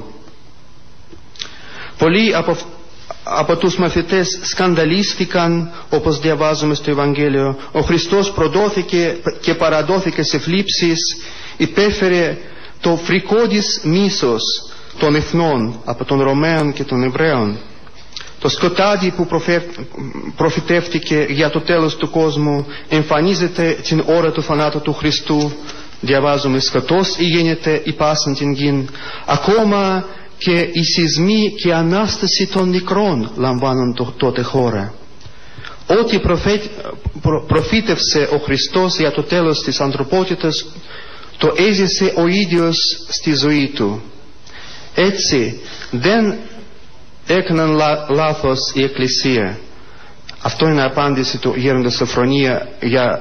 Πολλοί από τους μαθητές σκανδαλίστηκαν, όπως διαβάζουμε στο Ευαγγέλιο. Ο Χριστός προδόθηκε και παραδόθηκε σε θλίψεις, υπέφερε το φρικώδης μίσος των εθνών από των Ρωμαίων και των Εβραίων. Το σκοτάδι που προφητεύτηκε για το τέλος του κόσμου εμφανίζεται την ώρα του θανάτου του Χριστού. Διαβάζουμε: «Σκοτός ηγένεται η πάσαν την γην». Ακόμα και οι σεισμοί και η Ανάσταση των νεκρών λαμβάνουν τότε χώρα. Ό,τι προφήτευσε ο Χριστός για το τέλος της ανθρωπότητας το έζησε ο ίδιος στη ζωή του. Έτσι δεν έκαναν λάθος η Εκκλησία. Αυτό είναι απάντηση του γέροντα Σοφρονία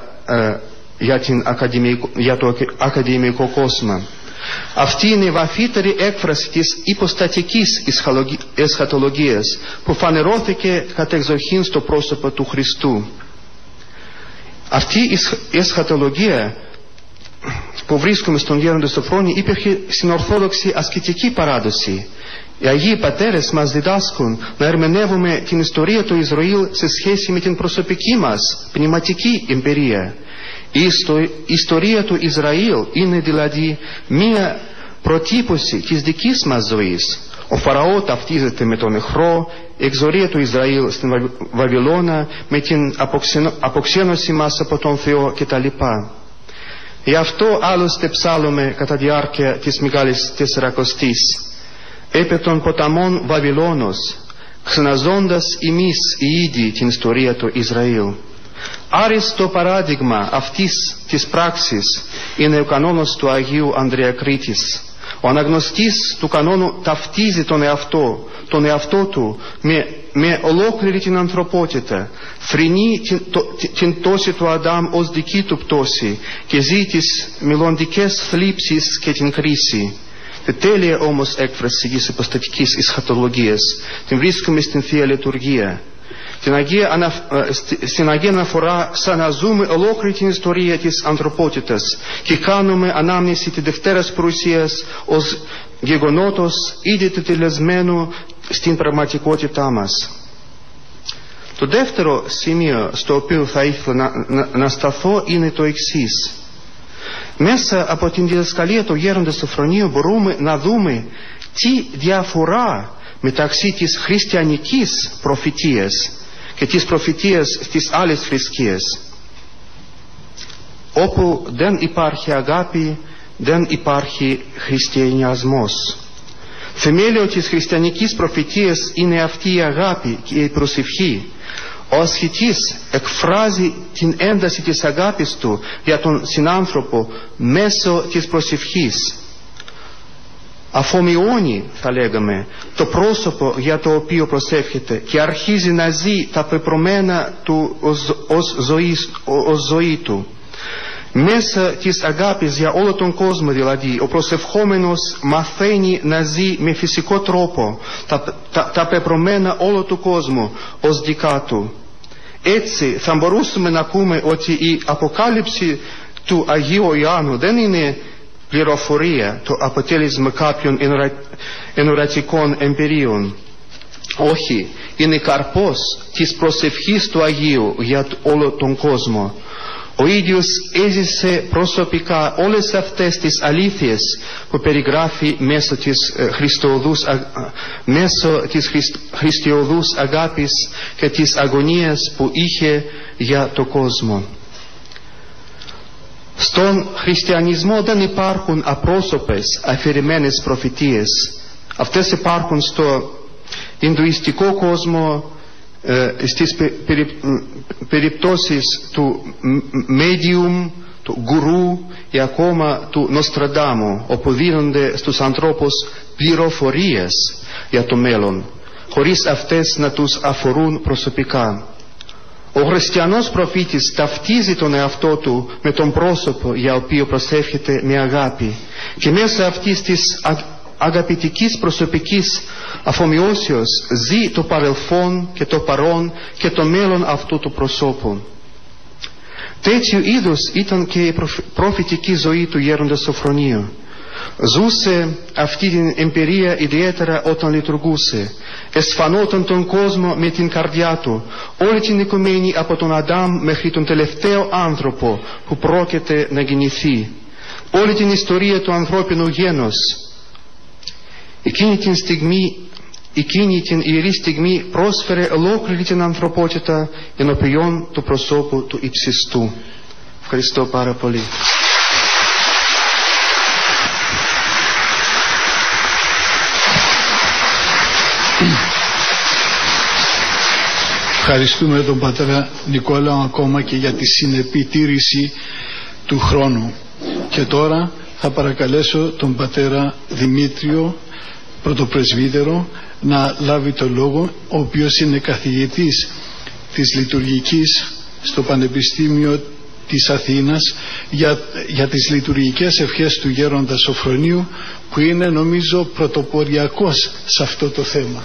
για το ακαδημαϊκό κόσμο. Αυτή είναι η βαθύτερη έκφραση της υποστατικής εσχατολογίας που φανερώθηκε κατεξοχήν στο πρόσωπο του Χριστού. Αυτή η εσχατολογία που βρίσκουμε στον γέροντα Σοφρόνη υπήρχε στην Ορθόδοξη ασκητική παράδοση. Οι Αγίοι Πατέρες μας διδάσκουν να ερμηνεύουμε την ιστορία του Ισραήλ σε σχέση με την προσωπική μας πνευματική εμπειρία. Η ιστορία του Ισραήλ είναι δηλαδή μία προτύπωση της δικής μας ζωής. Ο Φαραώ ταυτίζεται με τον εχθρό, η εξορία του Ισραήλ στην Βαβυλώνα με την αποξένωση μας από τον Θεό κτλ. Γι' αυτό άλλωστε ψάλλουμε κατά διάρκεια της Μεγάλης Τεσσαρακοστής: «Έπε των ποταμών Βαβυλώνος, ξαναζώντας εμείς οι ίδιοι την ιστορία του Ισραήλ». Άριστο παράδειγμα αυτής της πράξης είναι ο κανόνος του Αγίου Ανδρεακρίτης. Ο αναγνωστής του κανόνου ταυτίζει τον εαυτό του με ολόκληρη την ανθρωπότητα, φρενεί την πτώση του Αδάμ ως δική του πτώση και ζει τις μελλοντικές θλίψεις και την κρίση. Τη τέλεια όμως έκφραση της υποστατικής εσχατολογίας την βρίσκουμε στην Θεία Λειτουργία. Στην Αγία Αναφορά σαν να ζούμε ολόκληρη την ιστορία της ανθρωπότητας και κάνουμε ανάμνηση της Δευτέρας Παρουσίας ως γεγονότος ήδη τελεσμένου στην πραγματικότητά μας. Το δεύτερο σημείο στο οποίο θα ήθελα να σταθώ είναι το εξής. Μέσα από την διδασκαλία του γέροντα Σοφρονίου μπορούμε να δούμε τι διαφορά μεταξύ της χριστιανικής προφητείας και της προφητείας στις άλλες θρησκείες. Όπου δεν υπάρχει αγάπη, δεν υπάρχει χριστιανιασμός. Θεμέλιο της χριστιανικής προφητείας είναι αυτή η αγάπη και η προσευχή. Ο ασχητής εκφράζει την ένταση της αγάπης του για τον συνάνθρωπο μέσω της προσευχής. Αφομοιώνει, θα λέγαμε, το πρόσωπο για το οποίο προσεύχεται και αρχίζει να ζει τα πεπρωμένα του ως ζωή του. Μέσα της αγάπης για όλο τον κόσμο δηλαδή, ο προσευχόμενος μαθαίνει να ζει με φυσικό τρόπο τα πεπρωμένα όλο του κόσμου ως δικά του. Έτσι θα μπορούσαμε να πούμε ότι η αποκάλυψη του Αγίου Ιωάννου δεν είναι πληροφορία, το αποτέλεσμα κάποιων ενωρατικών εμπειρίων. Όχι, είναι καρπός της προσευχής του Αγίου για όλο τον κόσμο. Ο ίδιος έζησε προσωπικά όλες αυτές τις αλήθειες που περιγράφει μέσω της χριστιωδούς αγάπης και της αγωνίας που είχε για το κόσμο. Στον χριστιανισμό δεν υπάρχουν απρόσωπες αφηρημένες προφητείες. Αυτές υπάρχουν στο Ινδουιστικό κόσμο, στις περιπτώσεις του medium, του γκουρού ή ακόμα του Νοστραντάμου, όπου δίνονται στους ανθρώπους πληροφορίες για το μέλλον, χωρίς αυτές να τους αφορούν προσωπικά. Ο χριστιανός προφήτης ταυτίζει τον εαυτό του με τον πρόσωπο για οποίο προσεύχεται με αγάπη, και μέσα αυτής της αγαπητικής προσωπικής αφομοιώσεως ζει το παρελθόν και το παρόν και το μέλλον αυτού του προσώπου. Τέτοιου είδους ήταν και η προφητική ζωή του γέροντα Σωφρονίου. Ζούσε αυτή την εμπειρία ιδιαίτερα όταν λειτουργούσε. Εσφανόταν τον κόσμο με την καρδιά του, όλη την οικουμένη από τον Αδάμ μέχρι τον τελευταίο άνθρωπο που πρόκειται να γεννηθεί, όλη την ιστορία του ανθρώπινου γένους. Εκείνη την ιερή στιγμή πρόσφερε ολόκληρη την ανθρωπότητα ενώπιον του προσώπου του Υψιστού. Ευχαριστώ πάρα πολύ. Ευχαριστούμε τον πατέρα Νικόλαο ακόμα και για τη συνεπή τήρηση του χρόνου. Και τώρα θα παρακαλέσω τον πατέρα Δημήτριο, πρωτοπρεσβύτερο, να λάβει το λόγο, ο οποίος είναι καθηγητής της λειτουργικής στο Πανεπιστήμιο της Αθήνας για τις λειτουργικές ευχές του γέροντα Σωφρονίου, που είναι νομίζω πρωτοποριακός σε αυτό το θέμα.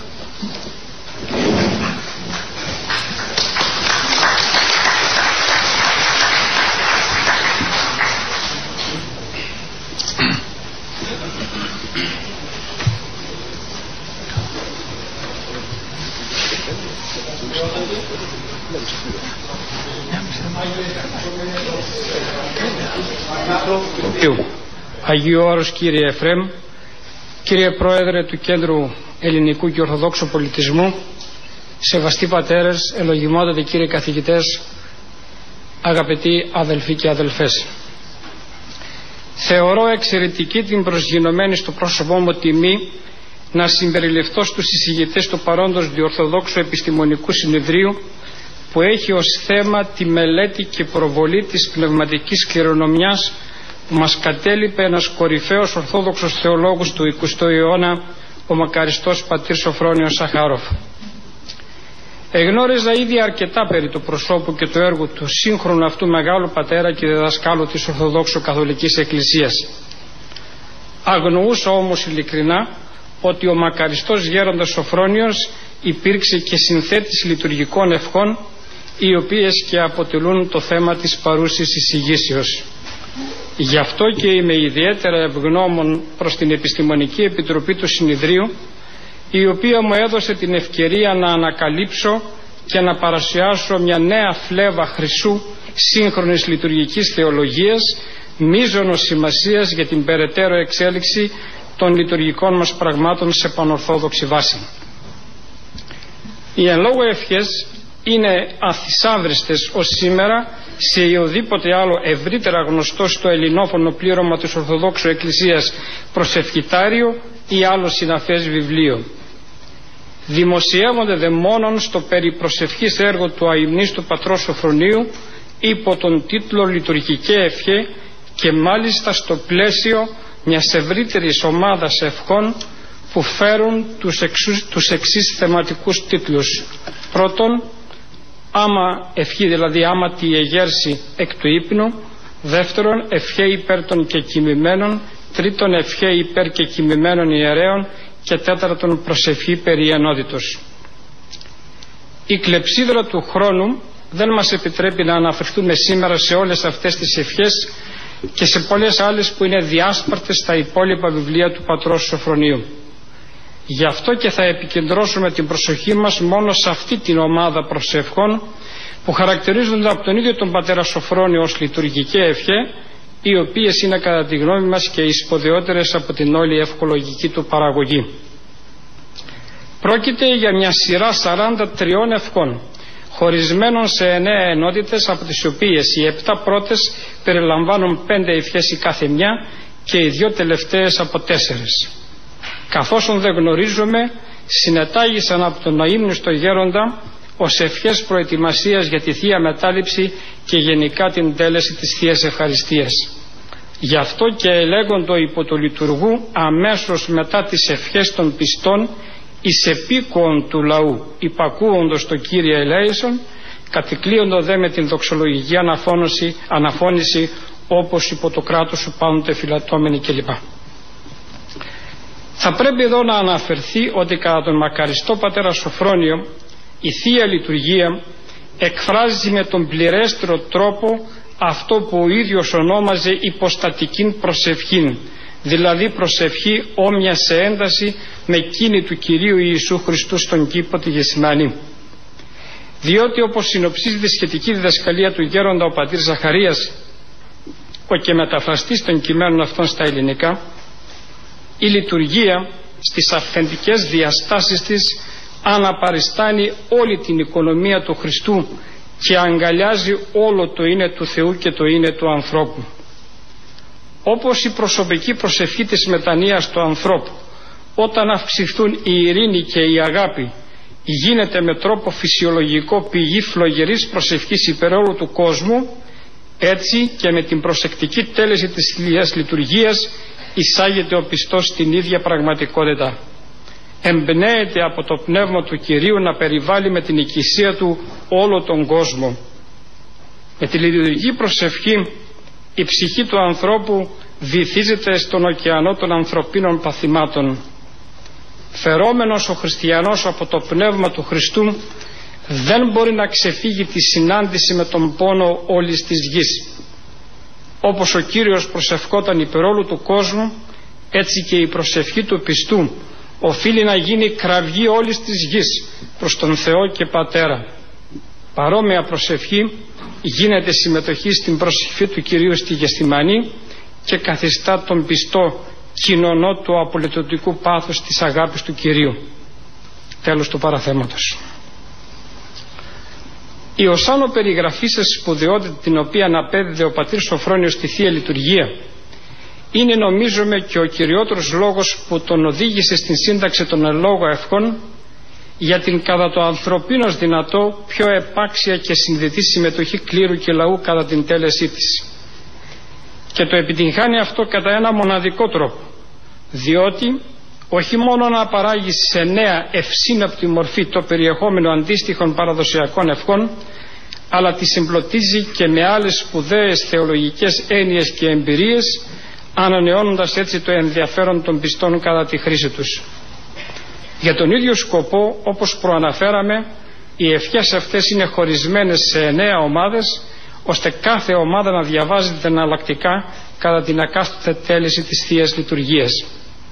Αγίου Όρος κύριε Εφραίμ, κύριε Πρόεδρε του Κέντρου Ελληνικού και Ορθοδόξου Πολιτισμού, σεβαστοί πατέρες, ελογιμότατοι κύριοι καθηγητές, αγαπητοί αδελφοί και αδελφές. Θεωρώ εξαιρετική την προσγειωμένη στο πρόσωπό μου τιμή να συμπεριληφθώ στους εισηγητές του παρόντος Διορθοδόξου Επιστημονικού Συνεδρίου, που έχει ως θέμα τη μελέτη και προβολή της πνευματικής κληρονομιάς που μας κατέλειπε ένας κορυφαίος ορθόδοξος θεολόγος του 20ου αιώνα, ο μακαριστός πατήρ Σωφρόνιος Σαχάροφ. Εγνώριζα ήδη αρκετά περί του προσώπου και του έργου του σύγχρονου αυτού μεγάλου πατέρα και διδασκάλου της Ορθοδόξου Καθολικής Εκκλησίας. Αγνοούσα όμως ειλικρινά ότι ο μακαριστός γέροντας Σωφρόνιος υπήρξε και συνθέτης λειτουργικών ευχών, οι οποίες και αποτελούν το θέμα της παρούσης εισηγήσεως. Γι' αυτό και είμαι ιδιαίτερα ευγνώμων προς την Επιστημονική Επιτροπή του Συνεδρίου, η οποία μου έδωσε την ευκαιρία να ανακαλύψω και να παρουσιάσω μια νέα φλέβα χρυσού σύγχρονης λειτουργικής θεολογίας, μείζωνος σημασίας για την περαιτέρω εξέλιξη των λειτουργικών μας πραγμάτων σε πανορθόδοξη βάση. Οι εν λόγω ευχές είναι αθυσάβριστες ως σήμερα σε οδήποτε άλλο ευρύτερα γνωστό στο ελληνόφωνο πλήρωμα της Ορθοδόξου Εκκλησίας προσευχητάριο ή άλλο συναφές βιβλίο. Δημοσιεύονται δε μόνον στο περί προσευχής έργο του αημνίστου πατρός Σωφρονίου υπό τον τίτλο «Λειτουργική ευχή» και μάλιστα στο πλαίσιο μιας ευρύτερης ομάδας ευχών που φέρουν τους εξής θεματικούς τίτλους. Πρώτον, άμα ευχή, δηλαδή άμα τη εγέρση εκ του ύπνου. Δεύτερον, ευχέ υπέρ των κεκοιμημένων. Τρίτον, ευχέ υπέρ κεκοιμημένων ιερέων. Και τέταρτον, προσευχή περί ενότητος. Η κλεψίδρα του χρόνου δεν μας επιτρέπει να αναφερθούμε σήμερα σε όλες αυτές τις ευχές και σε πολλές άλλες που είναι διάσπαρτες στα υπόλοιπα βιβλία του πατρός Σωφρονίου. Γι' αυτό και θα επικεντρώσουμε την προσοχή μας μόνο σε αυτή την ομάδα προσευχών που χαρακτηρίζονται από τον ίδιο τον πατέρα Σωφρόνιο ως λειτουργική ευχέ, οι οποίες είναι κατά τη γνώμη μας και οι σπουδαιότερες από την όλη ευχολογική του παραγωγή. Πρόκειται για μια σειρά 43 ευχών, χωρισμένων σε 9 ενότητες, από τις οποίες οι 7 πρώτες περιλαμβάνουν 5 ευχές η κάθε μια και οι 2 τελευταίες από 4. Καθώς δεν γνωρίζουμε, συνετάγησαν από τον αείμνηστο γέροντα ως ευχές προετοιμασίας για τη Θεία Μετάληψη και γενικά την τέλεση της Θείας Ευχαριστίας. Γι' αυτό και ελέγοντο υπό του λειτουργού αμέσως μετά τις ευχές των πιστών εις επίκοον του λαού, υπακούοντος το Κύριε ελέησον, κατηκλείοντο δε με την δοξολογική αναφώνηση όπως υπό το κράτος σου πάντοτε φυλατώμενοι κλπ. Θα πρέπει εδώ να αναφερθεί ότι κατά τον μακαριστό πατέρα Σοφρόνιο η Θεία Λειτουργία εκφράζει με τον πληρέστερο τρόπο αυτό που ο ίδιος ονόμαζε υποστατικήν προσευχήν, δηλαδή προσευχή όμοια σε ένταση με εκείνη του Κυρίου Ιησού Χριστού στον κήπο τη Γεσημανή. Διότι όπως συνοψίζει τη σχετική διδασκαλία του γέροντα ο πατήρ Ζαχαρίας, ο και μεταφραστής των κειμένων αυτών στα ελληνικά, η λειτουργία στις αυθεντικές διαστάσεις της αναπαριστάνει όλη την οικονομία του Χριστού και αγκαλιάζει όλο το είναι του Θεού και το είναι του ανθρώπου. Όπως η προσωπική προσευχή της μετανοίας του ανθρώπου, όταν αυξηθούν η ειρήνη και η αγάπη, γίνεται με τρόπο φυσιολογικό πηγή φλογερής προσευχής υπέρ όλου του κόσμου, έτσι και με την προσεκτική τέλεση της Θείας Λειτουργίας εισάγεται ο πιστός στην ίδια πραγματικότητα. Εμπνέεται από το Πνεύμα του Κυρίου να περιβάλλει με την οικησία του όλο τον κόσμο. Με τη λειτουργική προσευχή η ψυχή του ανθρώπου βυθίζεται στον ωκεανό των ανθρωπίνων παθημάτων. Φερόμενος ο χριστιανός από το Πνεύμα του Χριστού δεν μπορεί να ξεφύγει τη συνάντηση με τον πόνο όλης της γης. Όπως ο Κύριος προσευχόταν υπέρ όλου του κόσμου, έτσι και η προσευχή του πιστού οφείλει να γίνει κραυγή όλης της γης προς τον Θεό και Πατέρα. Παρόμοια προσευχή γίνεται συμμετοχή στην προσευχή του Κυρίου στη Γεσημανή και καθιστά τον πιστό κοινωνό του απολυτωτικού πάθους της αγάπης του Κυρίου. Τέλος του παραθέματος. Η ως άνω περιγραφή σε σπουδαιότητα την οποία απέδιδε ο πατήρ Σοφρόνιος στη Θεία Λειτουργία είναι, νομίζουμε, και ο κυριότερος λόγος που τον οδήγησε στην σύνταξη των εν λόγω ευχών για την κατά το ανθρωπίνος δυνατό πιο επάξια και συνδετή συμμετοχή κλήρου και λαού κατά την τέλεσή της. Και το επιτυγχάνει αυτό κατά ένα μοναδικό τρόπο, διότι όχι μόνο να παράγει σε νέα ευσύνοπτη μορφή το περιεχόμενο αντίστοιχων παραδοσιακών ευχών, αλλά τη συμπλωτίζει και με άλλες σπουδαίες θεολογικές έννοιες και εμπειρίες, ανανεώνοντας έτσι το ενδιαφέρον των πιστών κατά τη χρήση τους. Για τον ίδιο σκοπό, όπως προαναφέραμε, οι ευχές αυτές είναι χωρισμένες σε 9 ομάδες, ώστε κάθε ομάδα να διαβάζεται εναλλακτικά κατά την εκάστοτε τέλεση της Θείας Λειτουργίας.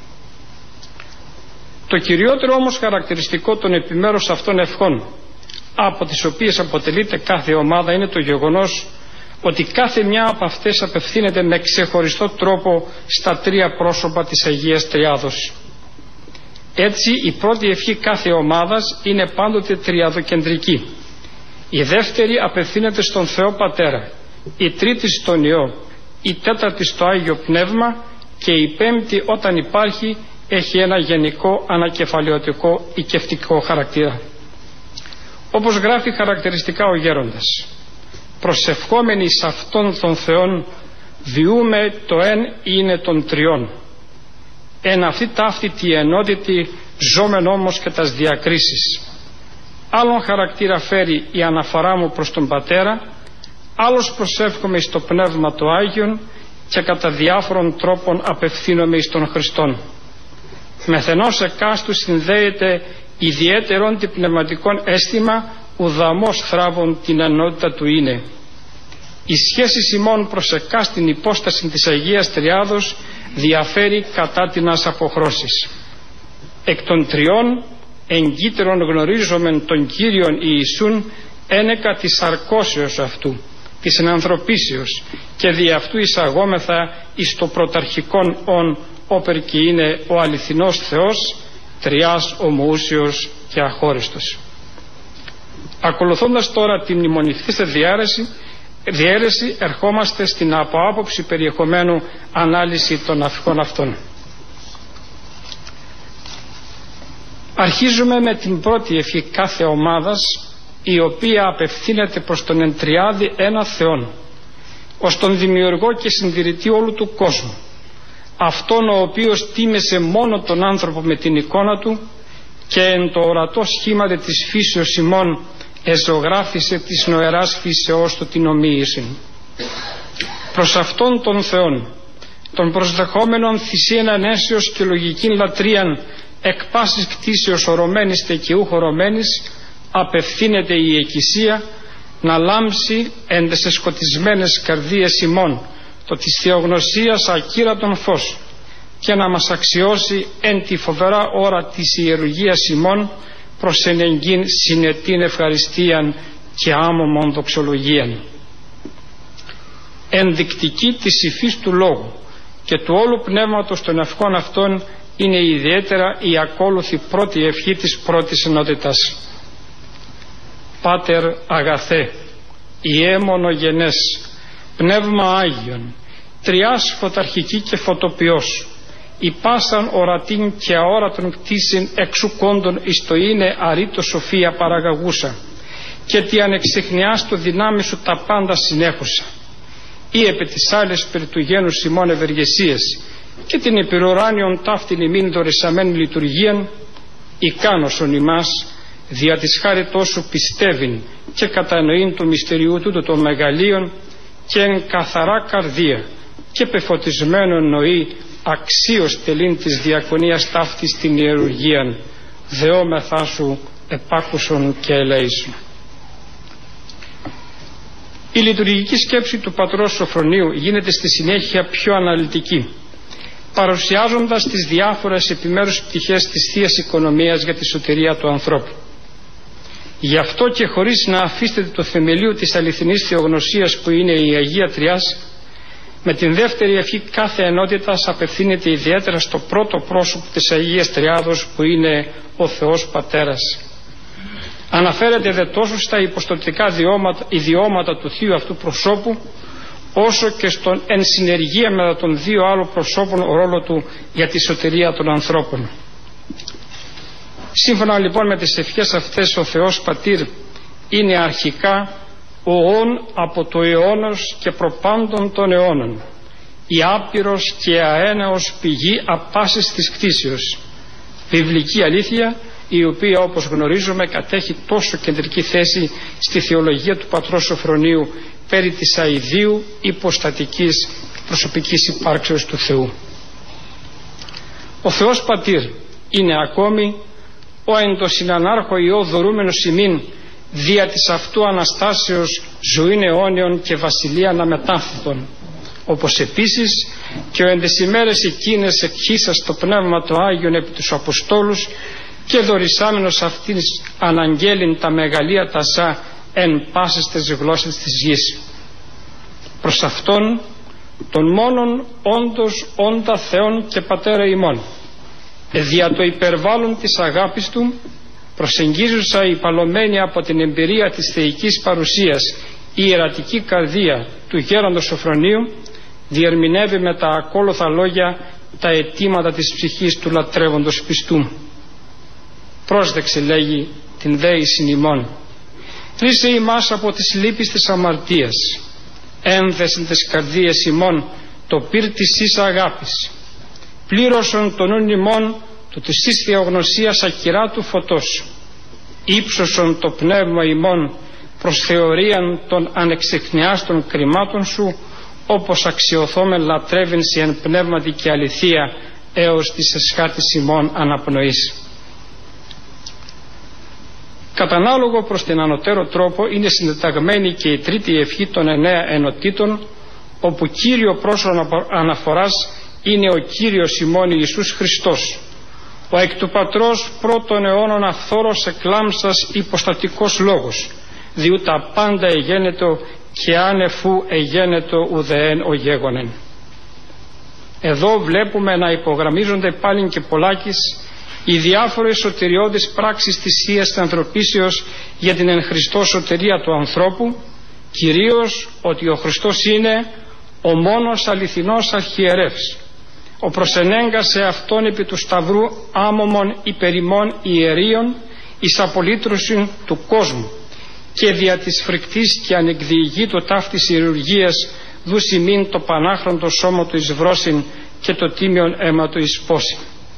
Το κυριότερο όμως χαρακτηριστικό των επιμέρους αυτών ευχών, από τις οποίες αποτελείται κάθε ομάδα, είναι το γεγονός ότι κάθε μια από αυτές απευθύνεται με ξεχωριστό τρόπο στα 3 πρόσωπα της Αγίας Τριάδος. Έτσι η πρώτη ευχή κάθε ομάδας είναι πάντοτε τριαδοκεντρική. Η δεύτερη απευθύνεται στον Θεό Πατέρα, η τρίτη στον Υιό, η τέταρτη στο Άγιο Πνεύμα και η πέμπτη, όταν υπάρχει, έχει ένα γενικό ανακεφαλαιωτικό οικευτικό χαρακτήρα. Όπως γράφει χαρακτηριστικά ο γέροντας, προσευχόμενοι σε αυτόν τον Θεόν βιούμε το εν είναι των τριών. Εν αυτή ταύτητη ενότητη ζώμεν όμως και τας διακρίσεις. Άλλον χαρακτήρα φέρει η αναφορά μου προς τον Πατέρα, άλλος προσεύχομαι εις το Πνεύμα το Άγιον και κατά διάφορων τρόπων απευθύνομαι εις τον Χριστόν. Μεθενός εκάστου συνδέεται ιδιαίτερον την πνευματικών αίσθημα ουδαμός θράβων την ενότητα του είναι. Η σχέση ημών προς εκάστην υπόσταση της Αγίας Τριάδος διαφέρει κατά τινας αποχρώσεις. Εκ των τριών εγκύτερον γνωρίζομεν τον Κύριον Ιησούν ένεκα της αρκώσεως αυτού, της ενανθρωπίσεως, και δι' αυτού εισαγόμεθα εις το πρωταρχικόν ον όπερ και είναι ο αληθινός Θεός, τριάς ομοούσιος και αχώριστος. Ακολουθώντας τώρα την μνημονευτική διαίρεση, ερχόμαστε στην από άποψη περιεχομένου ανάλυση των ναυικών αυτών. Αρχίζουμε με την πρώτη ευχή κάθε ομάδας, η οποία απευθύνεται προς τον Εντριάδη ένα Θεόν, ως τον δημιουργό και συντηρητή όλου του κόσμου, αυτόν ο οποίος τίμησε μόνο τον άνθρωπο με την εικόνα του και εν το ορατό σχήματι της φύσεως ημών εζωγράφησε της νοεράς φύσεώς του την ομοίηση. Προς αυτόν τον Θεόν, τον προσδεχόμενον θυσίαν ανέσεως και λογικήν λατρείαν εκ πάσης κτήσεως ορωμένης τεκαιού χωρωμένης, απευθύνεται η Εκκλησία να λάμψει εν τες εσκοτισμένες καρδίες ημών το της θεογνωσίας ακύρατον φως και να μας αξιώσει εν τη φοβερά ώρα της ιερουργίας ημών προς ενεγγύν συνετήν ευχαριστίαν και άμωμον δοξολογίαν. Ενδεικτική της υφής του λόγου και του όλου πνεύματος των ευχών αυτών είναι ιδιαίτερα η ακόλουθη πρώτη ευχή της πρώτης ενότητας. Πάτερ αγαθέ, ιέμονο γενές, πνεύμα Άγιον, τριάς φωταρχική και φωτοποιός, υπάσαν ορατήν και αόρατον κτίσιν εξουκόντων εις το είναι αρήτω σοφία παραγαγούσα και τι ανεξιχνιάς το δυνάμει σου τα πάντα συνέχουσα ή επί τις άλλες περί του γένους ημών ευεργεσίες και την επιροράνιον ταύτην ημίν δωρησαμένη λειτουργίαν ικάνωσον ημάς δια της χάριτός σου πιστεύειν και κατανοήν του μυστηριού τούτου των μεγαλείων και εν καθαρά καρδία και πεφωτισμένο νοή αξίως τελήν της διακονίας ταύτης την ιερουργίαν δεόμεθά σου επάκουσον και ελέησον. Η λειτουργική σκέψη του πατρός Σοφρονίου γίνεται στη συνέχεια πιο αναλυτική, παρουσιάζοντας τις διάφορες επιμέρους πτυχές της Θείας Οικονομίας για τη σωτηρία του ανθρώπου. Γι' αυτό και χωρίς να αφήσετε το θεμελίο της αληθινής θεογνωσίας που είναι η Αγία Τριάς, με την δεύτερη ευχή κάθε ενότητας απευθύνεται ιδιαίτερα στο πρώτο πρόσωπο της Αγίας Τριάδος που είναι ο Θεός Πατέρας. Αναφέρεται δε τόσο στα υποστοτικά ιδιώματα του Θείου αυτού προσώπου, όσο και στον εν συνεργεία με των δύο άλλων προσώπων ρόλο του για τη σωτηρία των ανθρώπων. Σύμφωνα λοιπόν με τις ευχές αυτές, ο Θεός Πατήρ είναι αρχικά ο όν από το αιώνος και προπάντων των αιώνων, η άπειρος και αέναος πηγή απάσης της κτήσεως, βιβλική αλήθεια η οποία όπως γνωρίζουμε κατέχει τόσο κεντρική θέση στη θεολογία του πατρός Σοφρονίου περί της αηδίου υποστατικής προσωπικής υπάρξεως του Θεού. Ο Θεός Πατήρ είναι ακόμη ο εν το συνανάρχο Υιό δωρούμενος ημίν δια της αυτού Αναστάσεως ζωήν αιώνιων και βασιλείαν αμετάνθητον, όπως επίσης και ο εν τες ημέρες εκείνες εκχύσας το Πνεύμα το Άγιον επί τους Αποστόλους και δωρησάμενος αυτής αναγγέλιν τα μεγαλεία τα ζά εν πάσες τες γλώσσες της γης. Προς Αυτόν τον μόνον όντως όντα Θεόν και Πατέρα ημών, δια το υπερβάλλον της αγάπης Του, προσεγγίζουσα υπαλωμένη από την εμπειρία της θεϊκής παρουσίας η ιερατική καρδία του γέροντος Σοφρονίου, διερμηνεύει με τα ακόλουθα λόγια τα αιτήματα της ψυχής του λατρεύοντος πιστού. Πρόσδεξε, λέγει, την δέησιν ημών, ρίσε ημάς από τις λύπης της αμαρτίας, ένδεσιν τις καρδίες ημών το πυρ της εις αγάπης, πλήρωσον τον ούν ημών το της εις θεογνωσίας ακυρά του φωτός, ύψωσον το πνεύμα ημών προς θεωρίαν των ανεξιχνιάστων κρυμάτων σου, όπως αξιοθόμεν λατρεύειν σε εν πνεύματι και αληθεία έως της εσχάτης ημών αναπνοής. Κατά ανάλογο προς την ανωτέρω τρόπο είναι συντεταγμένη και η τρίτη ευχή των 9 ενωτήτων, όπου κύριο πρόσωπο αναφοράς είναι ο Κύριος ημών Ιησούς Χριστός, ο εκ του Πατρός πρώτων αιώνων αυθόρος εκλάμψας υποστατικός λόγος, διού τα πάντα εγένετο και άνεφου εγένετο ουδεέν ο γέγονεν. Εδώ βλέπουμε να υπογραμμίζονται πάλιν και πολλάκις οι διάφορες σωτηριώδεις πράξεις της Θείας Ανθρωπίσεως για την εν Χριστώ σωτηρία του ανθρώπου, κυρίως ότι ο Χριστός είναι ο μόνος αληθινός αρχιερεύς, ο προσενέγκασε αυτόν επί του σταυρού άμωμον υπερημών ιερίων εις απολύτρωση του κόσμου, και δια της φρικτής και ανεκδιηγήτου ταύτης ιερουργίας δούς ημίν το πανάχροντο σώμα του εις βρόσιν και το τίμιον αίμα του εις πόσιν.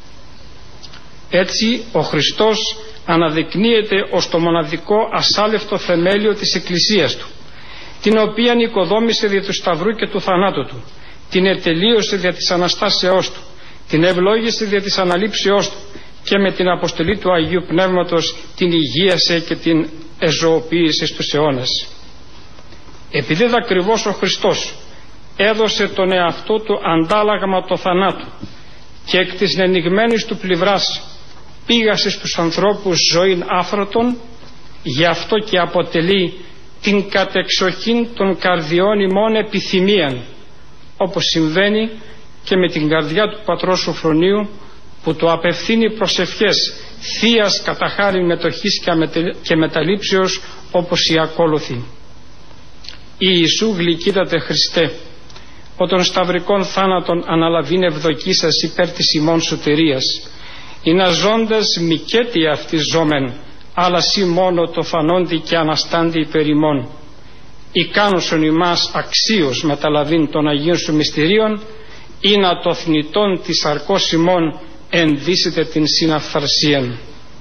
Έτσι ο Χριστός αναδεικνύεται ως το μοναδικό ασάλευτο θεμέλιο της Εκκλησίας του, την οποία οικοδόμησε δια του σταυρού και του θανάτου του, την ετελείωσε δια της Αναστάσεώς του, την ευλόγησε δια της αναλήψεώς του και με την αποστολή του Αγίου Πνεύματος την υγείασε και την εζωοποίησε στους αιώνες. Επειδή ακριβώς ο Χριστός έδωσε τον εαυτό του αντάλλαγμα το θανάτου και εκ της νενιγμένης του πλευράς πήγασε στους ανθρώπους ζωήν άφρωτον, γι' αυτό και αποτελεί την κατεξοχήν των καρδιών ημών επιθυμίαν, όπως συμβαίνει και με την καρδιά του Πατρός Σοφρονίου, που το απευθύνει προσευχές θείας κατά χάριν μετοχής και μεταλήψεως, όπως η ακόλουθη. Ιησού γλυκύτατε Χριστέ, ο των σταυρικών θάνατων αναλαβήν ευδοκίσας υπέρ της ημών σωτηρίας, είναι ζώντας μικέτη αυτή ζώμεν, αλλά σύ μόνο το φανόντι και αναστάντι υπέρ ημών. Ικάνωσον ημάς αξίως μεταλαβήν των Αγίων σου μυστηρίων, ή να το θνητόν της αρκός ημών ενδύσετε την συναφθαρσίαν.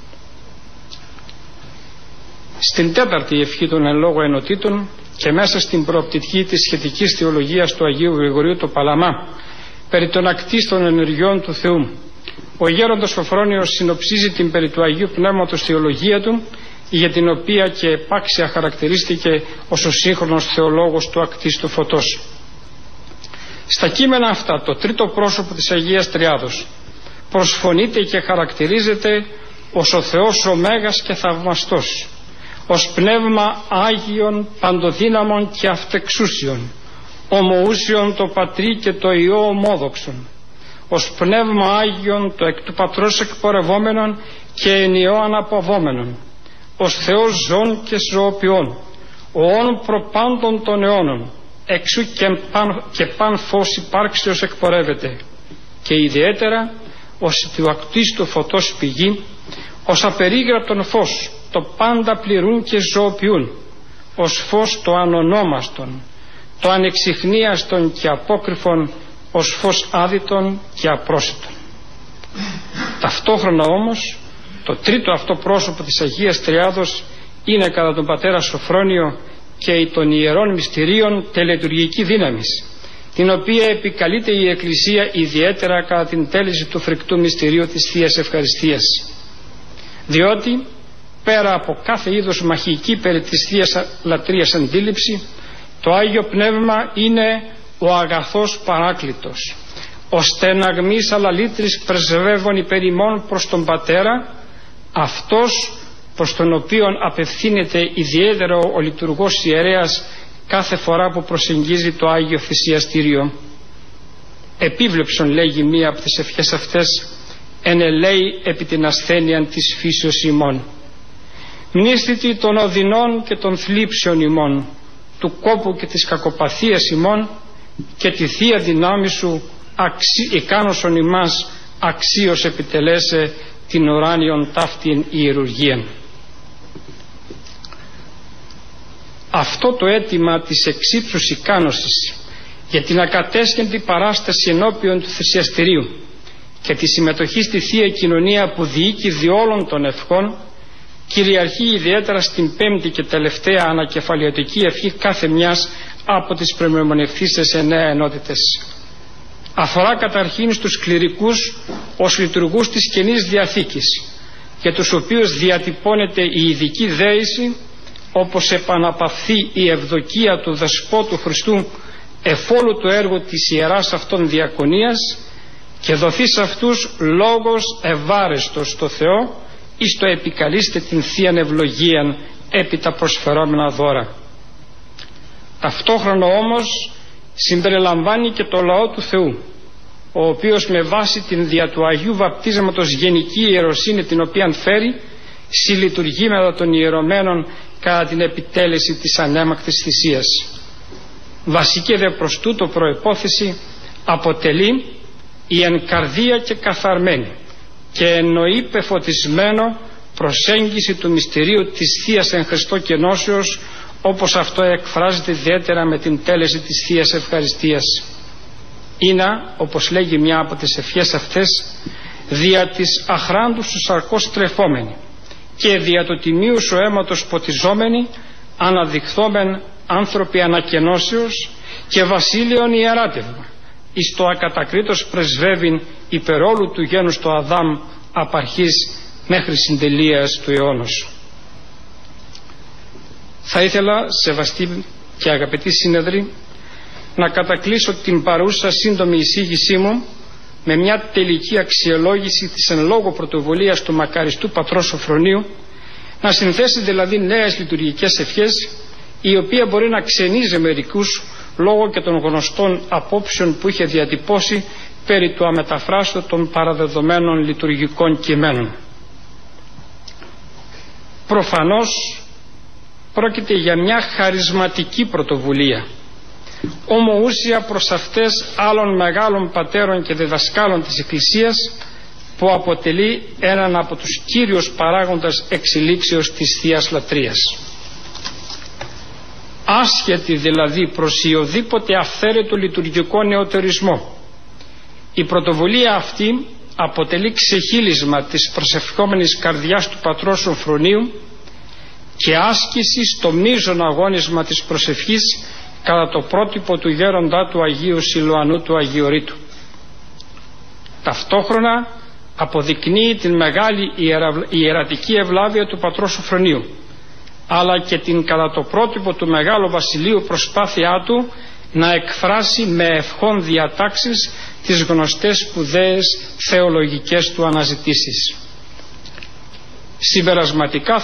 Στην τέταρτη ευχή των εν λόγω ενωτήτων και μέσα στην προοπτική της σχετικής θεολογίας του Αγίου Γρηγορίου του Παλαμά περί των ακτίστων ενεργειών του Θεού, ο γέροντας Σοφρόνιος συνοψίζει την περί του Αγίου Πνεύματος θεολογία του, για την οποία και επάξια χαρακτηρίστηκε ως ο σύγχρονος θεολόγος του ακτίστου φωτός. Στα κείμενα αυτά το τρίτο πρόσωπο της Αγίας Τριάδος προσφωνείται και χαρακτηρίζεται ως ο Θεός ο Μέγας και Θαυμαστός, ως πνεύμα Άγιον παντοδύναμων και αυτεξούσιον, ομοούσιον το Πατρί και το Υιό ομόδοξον, ως πνεύμα Άγιον το εκ του Πατρός εκπορευόμενον και εν Υιό αναπαυόμενον, ως Θεός ζών και ζωοποιών, ο όν προπάντων των αιώνων, εξού και παν φως υπάρξεως εκπορεύεται, και ιδιαίτερα ως του ακτίστου φωτός πηγή, ως απερίγραπτον φως το πάντα πληρούν και ζωοποιούν, ως φως το ανονόμαστον, το ανεξιχνίαστον και απόκρυφον, ως φως άδυτον και απρόσιτον. Ταυτόχρονα όμως το τρίτο αυτό πρόσωπο της Αγίας Τριάδος είναι κατά τον πατέρα Σοφρόνιο και των ιερών μυστηρίων τελετουργική δύναμης, την οποία επικαλείται η Εκκλησία ιδιαίτερα κατά την τέλεση του φρικτού μυστηρίου της Θείας Ευχαριστίας, διότι πέρα από κάθε είδος μαχική περί της Θείας Λατρείας αντίληψη, το Άγιο Πνεύμα είναι ο αγαθός Παράκλητος, ο στεναγμής αλαλήτρης πρεσβεύων υπέρ ημών προς τον Πατέρα, αυτός προς τον οποίον απευθύνεται ιδιαίτερα ο λειτουργός ιερέας κάθε φορά που προσεγγίζει το Άγιο Θυσιαστήριο. Επίβλεψον, λέγει μία από τις ευχές αυτές, ενελέει επί την ασθένεια της φύσεως ημών. Μνήστητη των οδυνών και των θλίψεων ημών, του κόπου και της κακοπαθίας ημών, και τη Θεία δυνάμει σου ικάνωσον ημάς αξίως επιτελέσε την ουράνιον ταύτην ιερουργίαν. Αυτό το αίτημα της εξύψους ικάνωσης για την ακατέσχεντη παράσταση ενώπιον του θυσιαστηρίου και τη συμμετοχή στη Θεία Κοινωνία που διοίκει διόλων των ευχών κυριαρχεί ιδιαίτερα στην πέμπτη και τελευταία ανακεφαλαιωτική ευχή κάθε μιας από τις προμεμονευθήσεις 9 ενότητες. Αφορά καταρχήν στους κληρικούς ως λειτουργούς της Καινής Διαθήκης, για τους οποίους διατυπώνεται η ειδική δέηση, όπως επαναπαυθεί η ευδοκία του Δεσπότου Χριστού εφόλου το έργο της ιεράς αυτών διακονίας και δοθεί σε αυτούς λόγος ευάρεστος στο Θεό ή στο επικαλείστε την Θείαν Ευλογίαν επί τα προσφερόμενα δώρα. Ταυτόχρονα όμως συμπεριλαμβάνει και το λαό του Θεού, ο οποίος με βάση την δια του Αγίου Βαπτίσματος γενική ιεροσύνη την οποία φέρει, συλλειτουργεί μετά των ιερωμένων κατά την επιτέλεση της ανέμακτης θυσίας. Βασική δε προς τούτο προϋπόθεση αποτελεί η εν καρδία και καθαρμένη και εννοεί πεφωτισμένο προσέγγιση του μυστηρίου της Θείας εν Χριστώ κενώσεως, όπως αυτό εκφράζεται ιδιαίτερα με την τέλεση της Θείας Ευχαριστίας. Είναι, όπως λέγει μια από τις ευχές αυτές, δια της αχράντου σου σαρκός τρεφόμενη και δια του τιμίου σου αίματος ποτιζόμενη, αναδειχθόμεν άνθρωποι ανακενώσεως και βασίλειον ιεράτευμα, εις το ακατακρίτως πρεσβεύειν υπερόλου του γένους το Αδάμ απαρχής μέχρι συντελείας του αιώνος. Θα ήθελα, σεβαστοί και αγαπητοί σύνεδροι, να κατακλείσω την παρούσα σύντομη εισήγησή μου με μια τελική αξιολόγηση της εν λόγω πρωτοβουλίας του μακαριστού πατρός Σοφρονίου, να συνθέσει δηλαδή νέες λειτουργικές ευχές, η οποία μπορεί να ξενίζει μερικούς λόγω και των γνωστών απόψεων που είχε διατυπώσει περί του αμεταφράστου των παραδεδομένων λειτουργικών κειμένων. Προφανώς πρόκειται για μια χαρισματική πρωτοβουλία, ομοούσια προς αυτές άλλων μεγάλων πατέρων και διδασκάλων της Εκκλησίας, που αποτελεί έναν από τους κύριους παράγοντες εξελίξεως της Θείας Λατρείας. Άσχετη δηλαδή προς οποιοδήποτε αυθαίρετο λειτουργικό νεωτερισμό, η πρωτοβουλία αυτή αποτελεί ξεχύλισμα της προσευχόμενης καρδιάς του πατρός Σοφρονίου και άσκηση στο μείζον αγώνισμα της προσευχής κατά το πρότυπο του γέροντά του Αγίου Σιλουανού του Αγιορείτου. Ταυτόχρονα αποδεικνύει την μεγάλη ιερατική ευλάβεια του πατρός Σοφρονίου, αλλά και την κατά το πρότυπο του Μεγάλου Βασιλείου προσπάθειά του να εκφράσει με ευχών διατάξεις τις γνωστές σπουδαίες θεολογικές του αναζητήσεις. Συμπερασματικά